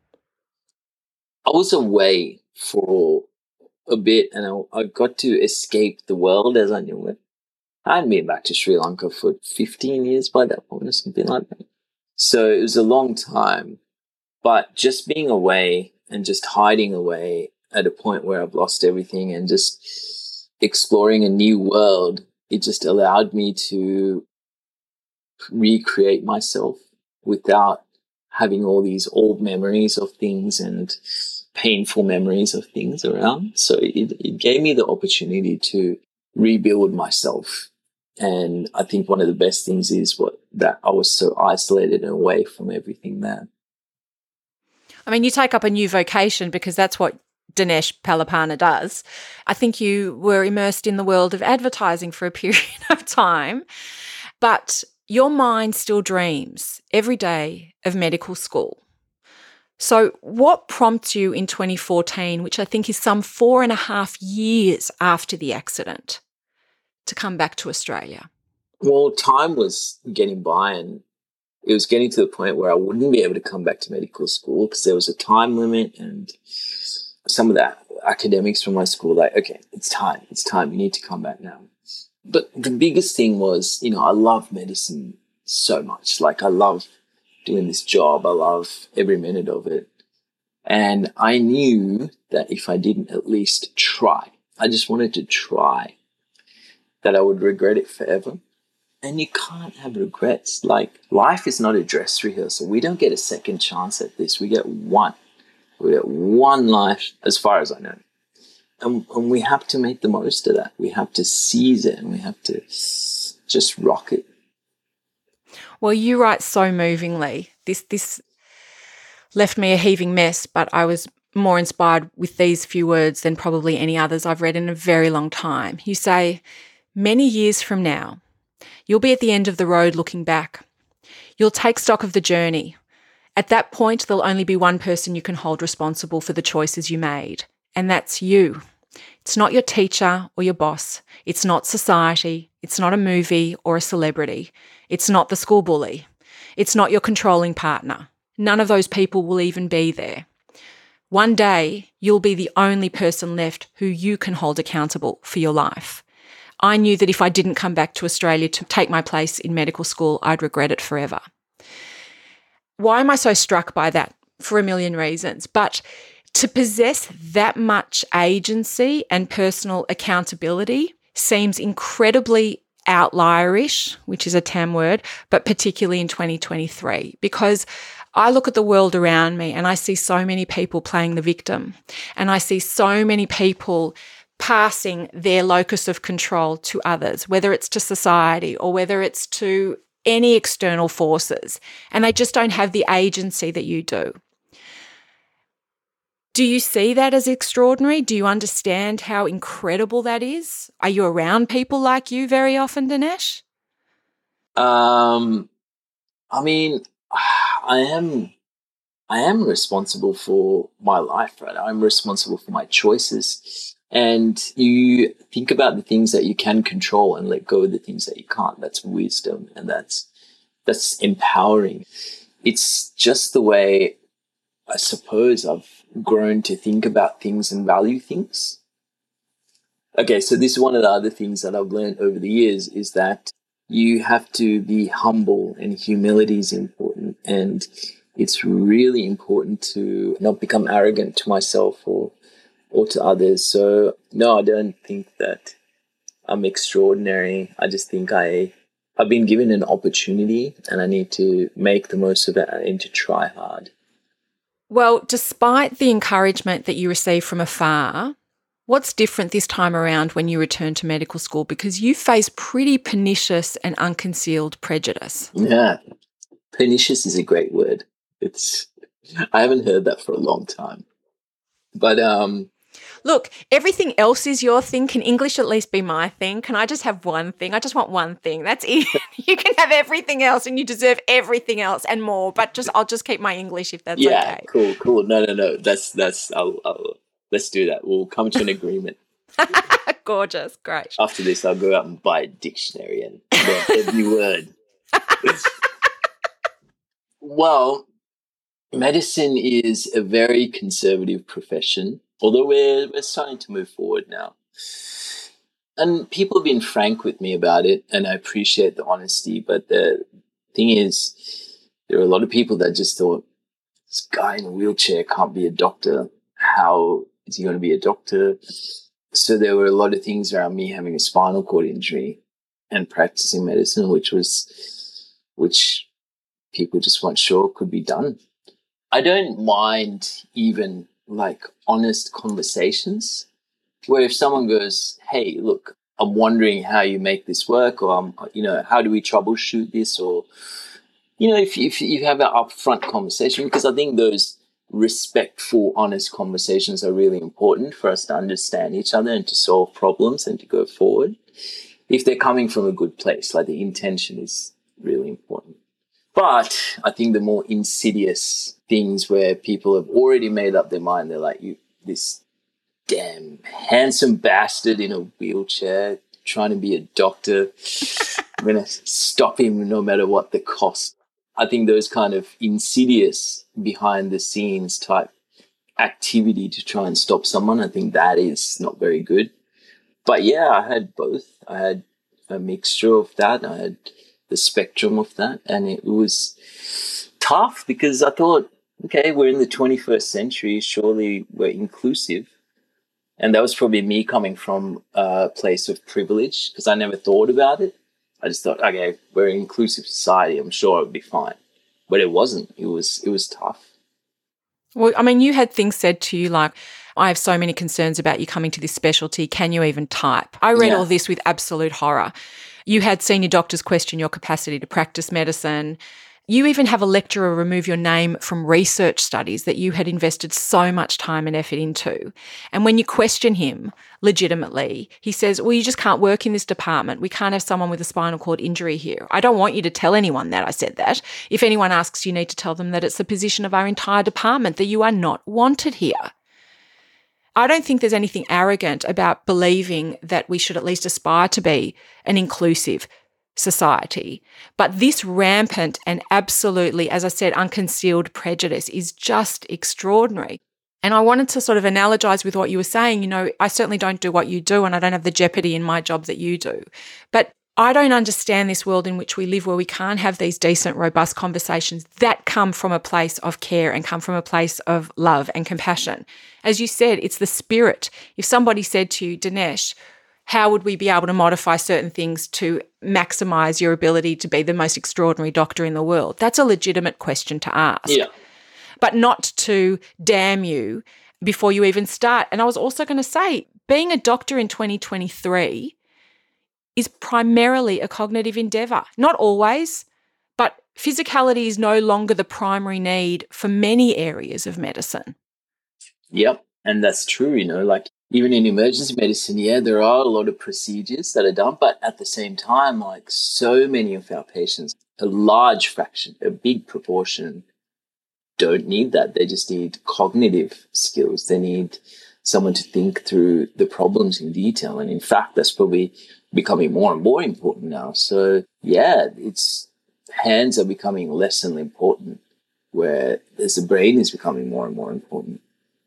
I was away for a bit and I got to escape the world as I knew it. I hadn't been back to Sri Lanka for 15 years by that point or something like that. So it was a long time, but just being away and just hiding away at a point where I've lost everything and just exploring a new world, it just allowed me to recreate myself without having all these old memories of things and painful memories of things around. So it gave me the opportunity to rebuild myself. And I think one of the best things is that I was so isolated and away from everything there. I mean, you take up a new vocation because that's what Dinesh Palapana does. I think you were immersed in the world of advertising for a period of time, but your mind still dreams every day of medical school. So what prompts you in 2014, which I think is some 4.5 years after the accident, to come back to Australia? Well, time was getting by and it was getting to the point where I wouldn't be able to come back to medical school because there was a time limit, and some of the academics from my school like, okay, it's time, you need to come back now. But the biggest thing was, I love medicine so much. Like, I love doing this job. I love every minute of it. And I knew that if I didn't at least try, I just wanted to try, that I would regret it forever. And you can't have regrets. Like, life is not a dress rehearsal. We don't get a second chance at this. We get one. We get one life, as far as I know. And we have to make the most of that. We have to seize it, and we have to just rock it. Well, you write so movingly. This left me a heaving mess, but I was more inspired with these few words than probably any others I've read in a very long time. You say, many years from now, you'll be at the end of the road looking back. You'll take stock of the journey. At that point, there'll only be one person you can hold responsible for the choices you made, and that's you. It's not your teacher or your boss. It's not society. It's not a movie or a celebrity. It's not the school bully. It's not your controlling partner. None of those people will even be there. One day, you'll be the only person left who you can hold accountable for your life. I knew that if I didn't come back to Australia to take my place in medical school, I'd regret it forever. Why am I so struck by that? For a million reasons. But to possess that much agency and personal accountability seems incredibly outlierish, which is a TAM word, but particularly in 2023, because I look at the world around me and I see so many people playing the victim, and I see so many people passing their locus of control to others, whether it's to society or whether it's to any external forces, and they just don't have the agency that you do. Do you see that as extraordinary? Do you understand how incredible that is? Are you around people like you very often, Dinesh? I mean, I am responsible for my life, right? I'm responsible for my choices. And you think about the things that you can control and let go of the things that you can't. That's wisdom, and that's empowering. It's just the way, I suppose, I've grown to think about things and value things. Okay, so this is one of the other things that I've learned over the years, is that you have to be humble, and humility is important. And it's really important to not become arrogant to myself or to others. So no, I don't think that I'm extraordinary. I just think I've been given an opportunity, and I need to make the most of it. I need to try hard. Well, despite the encouragement that you receive from afar, what's different this time around when you return to medical school? Because you face pretty pernicious and unconcealed prejudice. Yeah, pernicious is a great word. I haven't heard that for a long time. But look, everything else is your thing. Can English at least be my thing? Can I just have one thing? I just want one thing. That's it. You can have everything else, and you deserve everything else and more. But I'll just keep my English if that's okay. Yeah, cool. No. That's. I'll let's do that. We'll come to an agreement. Gorgeous, great. After this, I'll go out and buy a dictionary and learn every word. Well, medicine is a very conservative profession, although we're starting to move forward now. And people have been frank with me about it, and I appreciate the honesty. But the thing is, there are a lot of people that just thought, this guy in a wheelchair can't be a doctor. How is he going to be a doctor? So there were a lot of things around me having a spinal cord injury and practicing medicine, which people just weren't sure could be done. I don't mind even like honest conversations where if someone goes, hey, look, I'm wondering how you make this work, or how do we troubleshoot this, or if you have an upfront conversation, because I think those respectful, honest conversations are really important for us to understand each other and to solve problems and to go forward. If they're coming from a good place, like the intention is really important. But I think the more insidious things where people have already made up their mind, they're like, you, this damn handsome bastard in a wheelchair trying to be a doctor, I'm going to stop him no matter what the cost. I think those kind of insidious behind the scenes type activity to try and stop someone, I think that is not very good. But yeah, I had both. I had a mixture of that. I had the spectrum of that. And it was tough because I thought, okay, we're in the 21st century. Surely we're inclusive. And that was probably me coming from a place of privilege because I never thought about it. I just thought, okay, we're an inclusive society. I'm sure it would be fine. But it wasn't. It was tough. Well, I mean, you had things said to you like, I have so many concerns about you coming to this specialty. Can you even type? I read all this with absolute horror. You had senior doctors question your capacity to practice medicine. You even have a lecturer remove your name from research studies that you had invested so much time and effort into. And when you question him legitimately, he says, well, you just can't work in this department. We can't have someone with a spinal cord injury here. I don't want you to tell anyone that I said that. If anyone asks, you need to tell them that it's the position of our entire department, that you are not wanted here. I don't think there's anything arrogant about believing that we should at least aspire to be an inclusive society. But this rampant and absolutely, as I said, unconcealed prejudice is just extraordinary. And I wanted to sort of analogize with what you were saying. You know, I certainly don't do what you do, and I don't have the jeopardy in my job that you do. But I don't understand this world in which we live where we can't have these decent, robust conversations that come from a place of care and come from a place of love and compassion. As you said, it's the spirit. If somebody said to you, Dinesh, how would we be able to modify certain things to maximize your ability to be the most extraordinary doctor in the world? That's a legitimate question to ask. Yeah. But not to damn you before you even start. And I was also going to say, being a doctor in 2023 is primarily a cognitive endeavour. Not always, but physicality is no longer the primary need for many areas of medicine. Yep. And that's true, you know, like even in emergency medicine, there are a lot of procedures that are done, but at the same time, like so many of our patients, a large fraction, a big proportion don't need that. They just need cognitive skills. They need someone to think through the problems in detail. And in fact, that's probably becoming more and more important now. So it's hands are becoming less and important, where as the brain is becoming more and more important.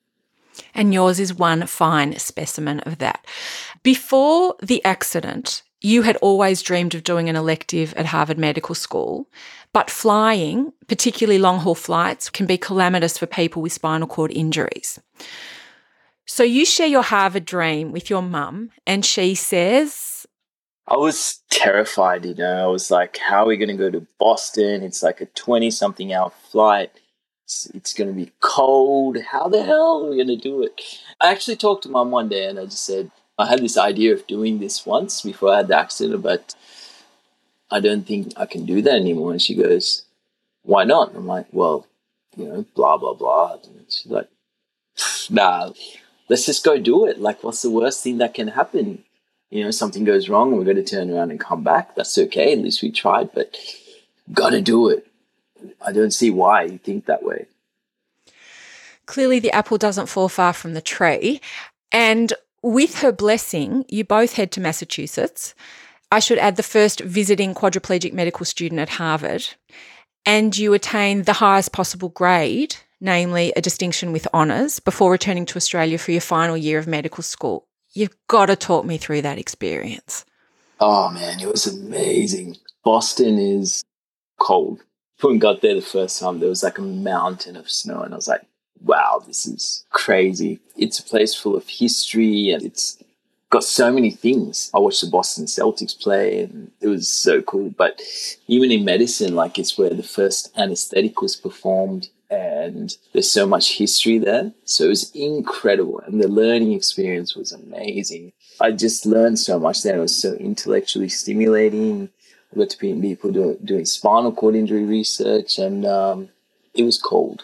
And yours is one fine specimen of that. Before the accident, you had always dreamed of doing an elective at Harvard Medical School, but flying, particularly long-haul flights, can be calamitous for people with spinal cord injuries. So you share your Harvard dream with your mum, and she says, I was terrified, you know. I was like, how are we going to go to Boston? It's like a 20-something hour flight. It's going to be cold. How the hell are we going to do it? I actually talked to Mum one day and I just said, I had this idea of doing this once before I had the accident, but I don't think I can do that anymore. And she goes, why not? I'm like, well, you know, blah, blah, blah. And she's like, nah, let's just go do it. Like, what's the worst thing that can happen? You know, something goes wrong and we're going to turn around and come back. That's okay. At least we tried, but got to do it. I don't see why you think that way. Clearly the apple doesn't fall far from the tree. And with her blessing, you both head to Massachusetts. I should add the first visiting quadriplegic medical student at Harvard. And you attain the highest possible grade, namely a distinction with honours, before returning to Australia for your final year of medical school. You've got to talk me through that experience. Oh, man, it was amazing. Boston is cold. When we got there the first time, there was like a mountain of snow, and I was like, wow, this is crazy. It's a place full of history, and it's got so many things. I watched the Boston Celtics play, and it was so cool. But even in medicine, like, it's where the first anesthetic was performed, and there's so much history there. So it was incredible, and the learning experience was amazing. I just learned so much there. It was so intellectually stimulating. I got to meet people doing spinal cord injury research, and it was cold.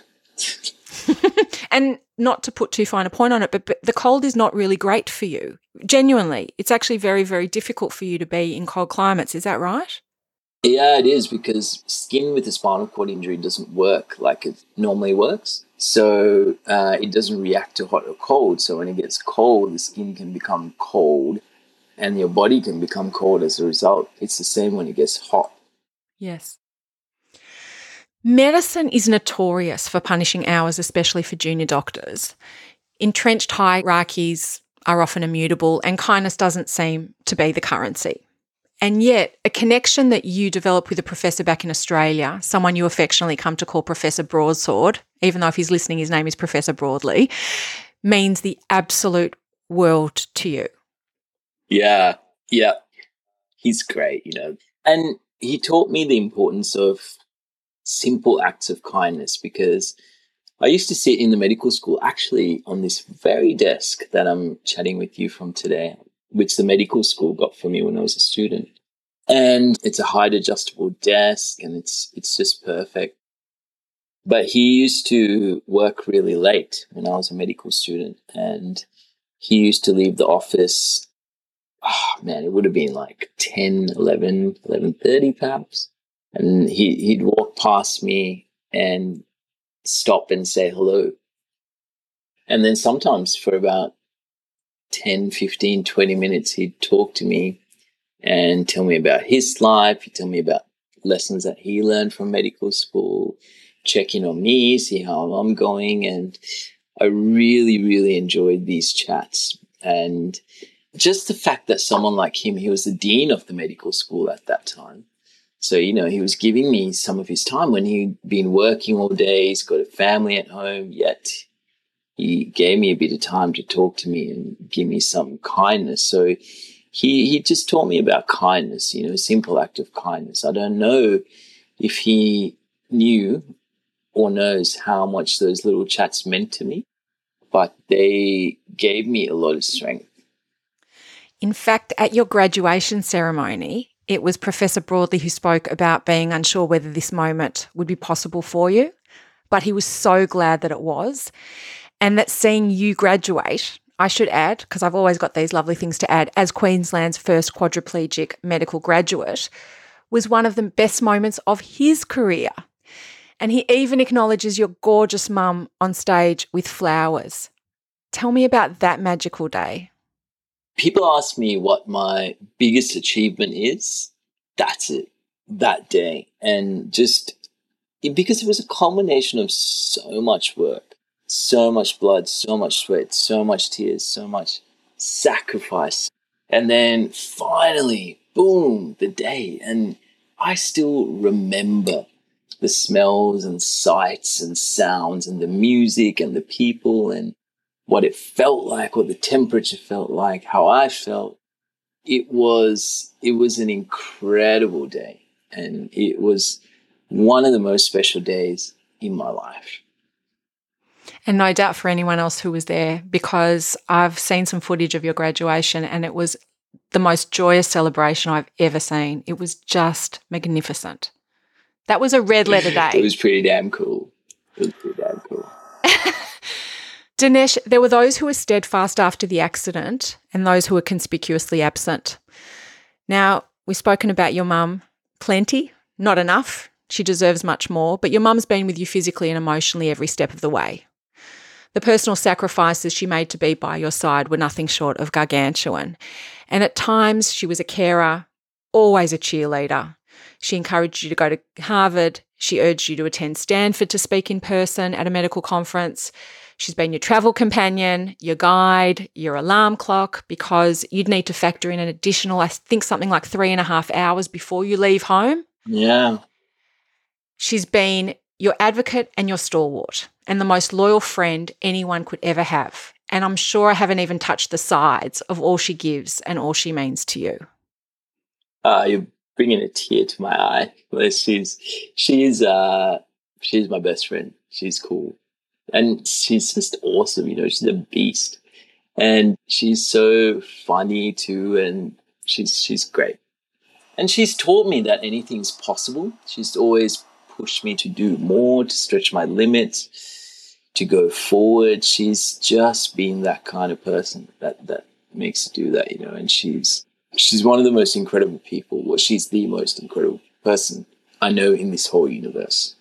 And not to put too fine a point on it, but the cold is not really great for you. Genuinely, it's actually very, very difficult for you to be in cold climates. Is that right? Yeah, it is, because skin with a spinal cord injury doesn't work like it normally works. So it doesn't react to hot or cold. So when it gets cold, the skin can become cold and your body can become cold as a result. It's the same when it gets hot. Yes. Medicine is notorious for punishing hours, especially for junior doctors. Entrenched hierarchies are often immutable, and kindness doesn't seem to be the currency. And yet, a connection that you develop with a professor back in Australia, someone you affectionately come to call Professor Broadsword, even though if he's listening, his name is Professor Broadley, means the absolute world to you. Yeah. He's great, you know. And he taught me the importance of simple acts of kindness, because I used to sit in the medical school actually on this very desk that I'm chatting with you from today, which the medical school got for me when I was a student. And it's a height adjustable desk and it's just perfect. But he used to work really late when I was a medical student, and he used to leave the office, it would have been like 10, 11, 11:30 perhaps. And he'd walk past me and stop and say hello. And then sometimes for about 10, 15, 20 minutes, he'd talk to me and tell me about his life. He'd tell me about lessons that he learned from medical school, check in on me, see how I'm going. And I really, really enjoyed these chats. And just the fact that someone like him, he was the dean of the medical school at that time. So, he was giving me some of his time when he'd been working all day. He's got a family at home, yet he gave me a bit of time to talk to me and give me some kindness. So he just taught me about kindness, a simple act of kindness. I don't know if he knew or knows how much those little chats meant to me, but they gave me a lot of strength. In fact, at your graduation ceremony, it was Professor Broadley who spoke about being unsure whether this moment would be possible for you, but he was so glad that it was, and that seeing you graduate, I should add, because I've always got these lovely things to add, as Queensland's first quadriplegic medical graduate, was one of the best moments of his career. And he even acknowledges your gorgeous mum on stage with flowers. Tell me about that magical day. People ask me what my biggest achievement is. That's it, that day. And because it was a culmination of so much work, so much blood, so much sweat, so much tears, so much sacrifice. And then finally, boom, the day. And I still remember the smells and sights and sounds and the music and the people and what it felt like, what the temperature felt like, how I felt. It was an incredible day, and it was one of the most special days in my life. And no doubt for anyone else who was there, because I've seen some footage of your graduation and it was the most joyous celebration I've ever seen. It was just magnificent. That was a red letter day. It was pretty damn cool. Dinesh, there were those who were steadfast after the accident and those who were conspicuously absent. Now, we've spoken about your mum plenty, not enough. She deserves much more, but your mum's been with you physically and emotionally every step of the way. The personal sacrifices she made to be by your side were nothing short of gargantuan. And at times, she was a carer, always a cheerleader. She encouraged you to go to Harvard. She urged you to attend Stanford to speak in person at a medical conference. She's been your travel companion, your guide, your alarm clock, because you'd need to factor in an additional, I think, something like 3.5 hours before you leave home. Yeah. She's been your advocate and your stalwart and the most loyal friend anyone could ever have. And I'm sure I haven't even touched the sides of all she gives and all she means to you. You're bringing a tear to my eye. She's my best friend. She's cool. And she's just awesome, she's a beast. And she's so funny too, and she's great. And she's taught me that anything's possible. She's always pushed me to do more, to stretch my limits, to go forward. She's just been that kind of person that makes her do that, and she's one of the most incredible people. Well, she's the most incredible person I know in this whole universe.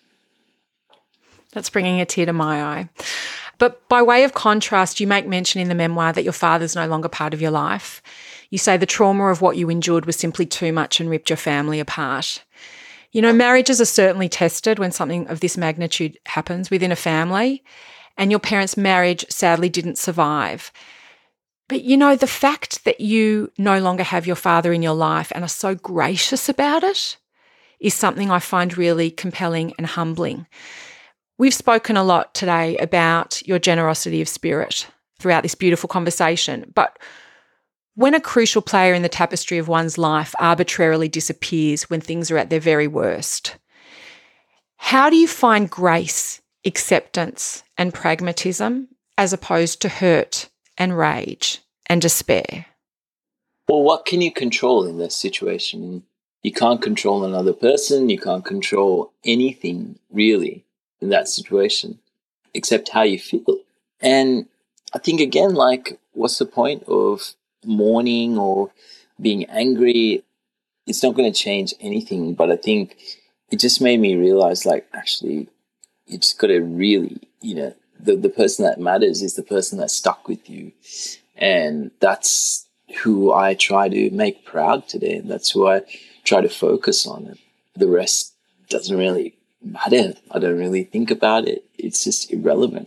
That's bringing a tear to my eye. But by way of contrast, you make mention in the memoir that your father's no longer part of your life. You say the trauma of what you endured was simply too much and ripped your family apart. Marriages are certainly tested when something of this magnitude happens within a family, and your parents' marriage sadly didn't survive. But, the fact that you no longer have your father in your life and are so gracious about it is something I find really compelling and humbling. We've spoken a lot today about your generosity of spirit throughout this beautiful conversation, but When a crucial player in the tapestry of one's life arbitrarily disappears when things are at their very worst, how do you find grace, acceptance, and pragmatism as opposed to hurt and rage and despair? Well, what can you control in this situation? You can't control another person. You can't control anything really in that situation except how you feel. And I think, again, like, what's the point of mourning or being angry? It's not going to change anything. But I think it just made me realize, like, actually, you just got to really, the person that matters is the person that's stuck with you. And that's who I try to make proud today. And that's who I try to focus on. And the rest doesn't really matter. I don't really think about it. It's just irrelevant.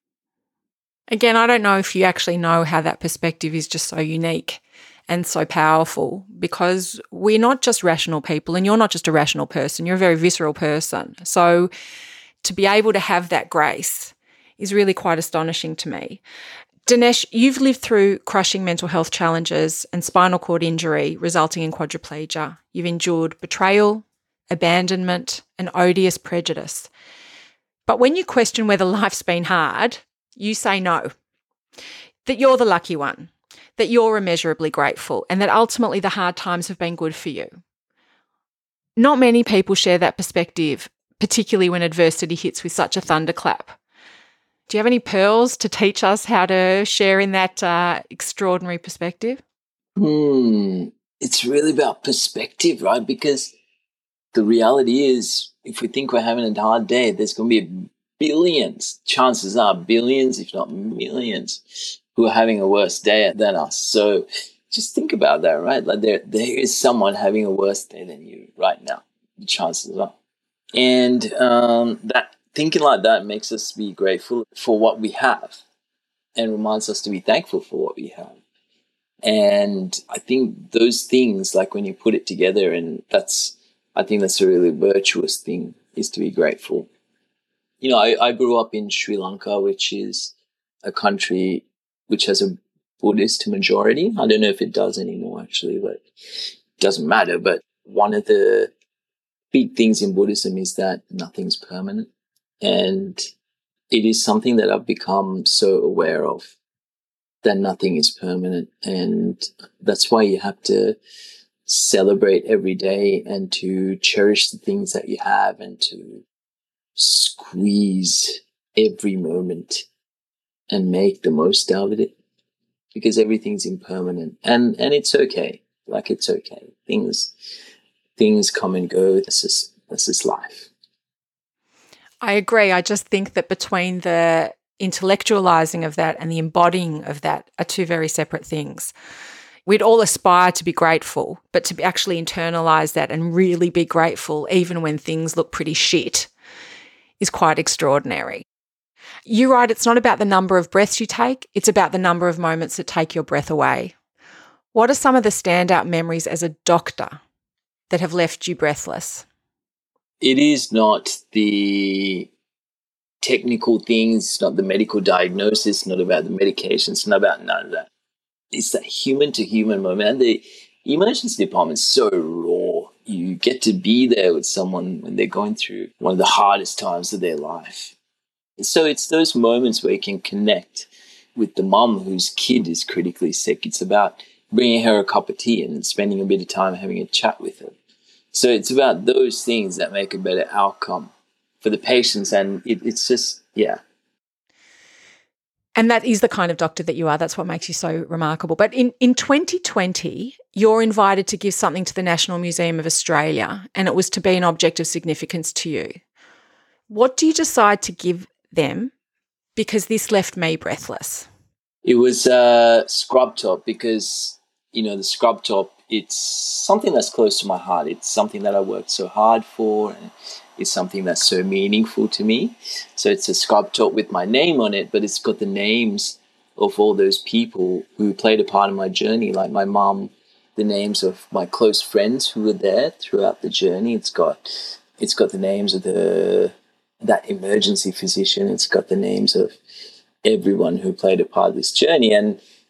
Again, I don't know if you actually know how that perspective is just so unique and so powerful, because we're not just rational people, and you're not just a rational person. You're a very visceral person. So to be able to have that grace is really quite astonishing to me. Dinesh, you've lived through crushing mental health challenges and spinal cord injury resulting in quadriplegia. You've endured betrayal, abandonment, and odious prejudice. But when you question whether life's been hard, you say no, that you're the lucky one, that you're immeasurably grateful, and that ultimately the hard times have been good for you. Not many people share that perspective, particularly when adversity hits with such a thunderclap. Do you have any pearls to teach us how to share in that extraordinary perspective? It's really about perspective, right? Because the reality is, if we think we're having a hard day, there's going to be billions, chances are billions, if not millions, who are having a worse day than us. So just think about that, right? Like there is someone having a worse day than you right now. The chances are. And that thinking like that makes us be grateful for what we have and reminds us to be thankful for what we have. And I think those things, like when you put it together, and I think that's a really virtuous thing, is to be grateful. I grew up in Sri Lanka, which is a country which has a Buddhist majority. I don't know if it does anymore, actually, but it doesn't matter. But one of the big things in Buddhism is that nothing's permanent. And it is something that I've become so aware of, that nothing is permanent. And that's why you have to celebrate every day and to cherish the things that you have and to squeeze every moment and make the most out of it, because everything's impermanent and it's okay. Like, it's okay. Things come and go. That's just life. I agree. I just think that between the intellectualizing of that and the embodying of that are two very separate things. We'd all aspire to be grateful, but to actually internalize that and really be grateful even when things look pretty shit is quite extraordinary. You're right, it's not about the number of breaths you take, it's about the number of moments that take your breath away. What are some of the standout memories as a doctor that have left you breathless? It is not the technical things, it's not the medical diagnosis, not about the medication, it's not about none of that. It's that human-to-human moment. And the emergency department is so raw. You get to be there with someone when they're going through one of the hardest times of their life. So it's those moments where you can connect with the mum whose kid is critically sick. It's about bringing her a cup of tea and spending a bit of time having a chat with her. So it's about those things that make a better outcome for the patients. And it's just, yeah. And that is the kind of doctor that you are. That's what makes you so remarkable. But in 2020, you're invited to give something to the National Museum of Australia, and it was to be an object of significance to you. What do you decide to give them? Because this left me breathless. It was a scrub top, because, the scrub top, it's something that's close to my heart. It's something that I worked so hard for, and it's something that's so meaningful to me. So it's a scrub top with my name on it, but it's got the names of all those people who played a part in my journey, like my mum, the names of my close friends who were there throughout the journey. It's got the names of that emergency physician. It's got the names of everyone who played a part of this journey. And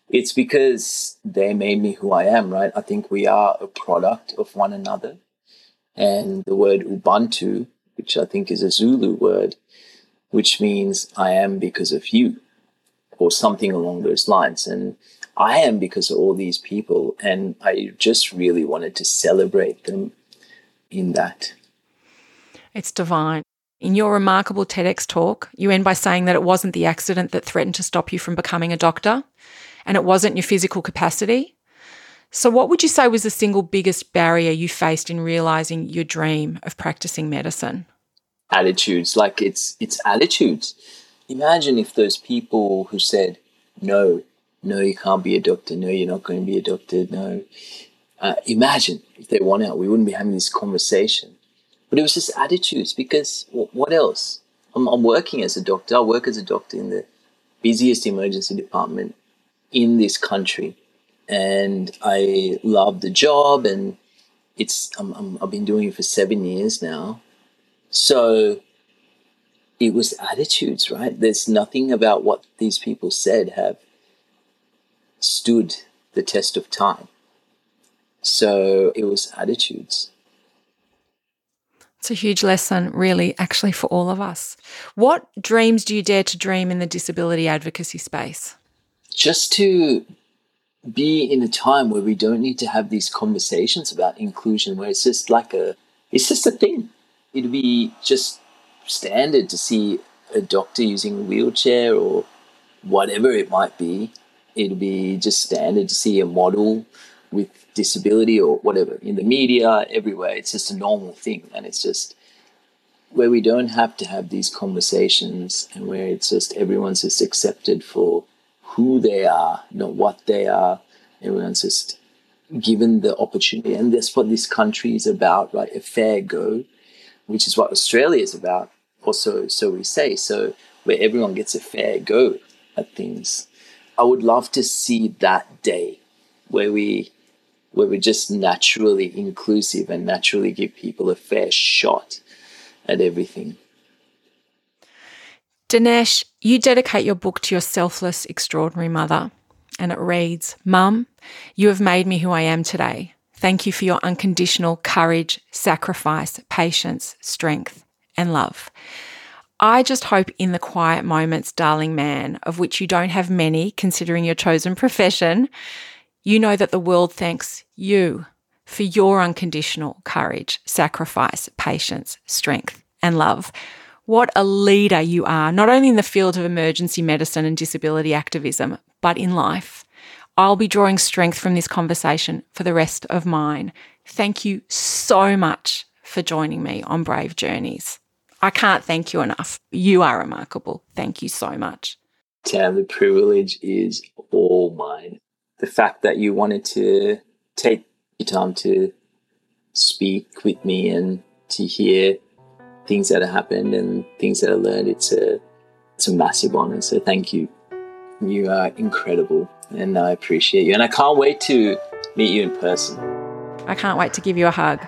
It's because they made me who I am, right? I think we are a product of one another. And the word Ubuntu, which I think is a Zulu word, which means I am because of you, or something along those lines. And I am because of all these people. And I just really wanted to celebrate them in that. It's divine. In your remarkable TEDx talk, you end by saying that it wasn't the accident that threatened to stop you from becoming a doctor, and it wasn't your physical capacity. So what would you say was the single biggest barrier you faced in realising your dream of practicing medicine? Attitudes, like it's attitudes. Imagine if those people who said, no, you can't be a doctor, no, you're not going to be a doctor, no. Imagine if they won out, we wouldn't be having this conversation. But it was just attitudes, because what else? I'm working as a doctor. I work as a doctor in the busiest emergency department in this country. And I love the job, and I've been doing it for 7 years now. So it was attitudes, right? There's nothing about what these people said have stood the test of time. So it was attitudes. It's a huge lesson, really, actually, for all of us. What dreams do you dare to dream in the disability advocacy space? Just to be in a time where we don't need to have these conversations about inclusion, where it's just a thing. It'd be just standard to see a doctor using a wheelchair or whatever it might be. It'd be just standard to see a model with disability or whatever in the media, everywhere. It's just a normal thing. And it's just where we don't have to have these conversations, and where it's just everyone's just accepted for who they are, not what they are. Everyone's just given the opportunity. And that's what this country is about, right? A fair go, which is what Australia is about. Also, so we say, so where everyone gets a fair go at things. I would love to see that day where we're just naturally inclusive and naturally give people a fair shot at everything. Dinesh, you dedicate your book to your selfless, extraordinary mother, and it reads, "Mum, you have made me who I am today. Thank you for your unconditional courage, sacrifice, patience, strength, and love. I just hope in the quiet moments, darling man, of which you don't have many considering your chosen profession, you know that the world thanks you for your unconditional courage, sacrifice, patience, strength, and love." What a leader you are, not only in the field of emergency medicine and disability activism, but in life. I'll be drawing strength from this conversation for the rest of mine. Thank you so much for joining me on Brave Journeys. I can't thank you enough. You are remarkable. Thank you so much. Tam, the privilege is all mine. The fact that you wanted to take your time to speak with me and to hear things that have happened and things that I learned, it's a massive honor. So thank you. You are incredible, and I appreciate you. And I can't wait to meet you in person. I can't wait to give you a hug.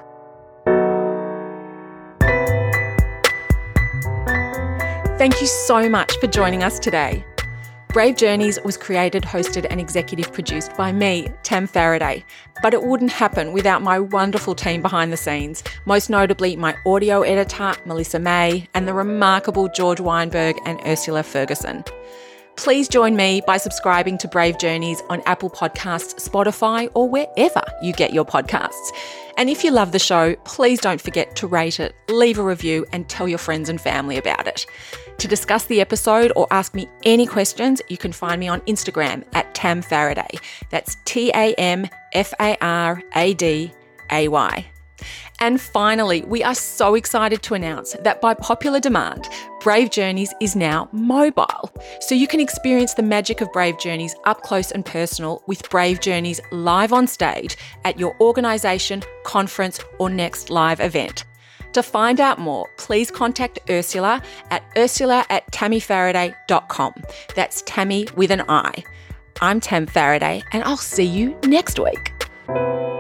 Thank you so much for joining us today. Brave Journeys was created, hosted and executive produced by me, Tam Faraday, but it wouldn't happen without my wonderful team behind the scenes, most notably my audio editor, Melissa May, and the remarkable George Weinberg and Ursula Ferguson. Please join me by subscribing to Brave Journeys on Apple Podcasts, Spotify, or wherever you get your podcasts. And if you love the show, please don't forget to rate it, leave a review, and tell your friends and family about it. To discuss the episode or ask me any questions, you can find me on Instagram at Tam Faraday. That's TamFaraday. And finally, we are so excited to announce that by popular demand, Brave Journeys is now mobile. So you can experience the magic of Brave Journeys up close and personal with Brave Journeys live on stage at your organisation, conference, or next live event. To find out more, please contact Ursula at ursula@tammyfaraday.com. That's Tammy with an I. I'm Tam Faraday, and I'll see you next week.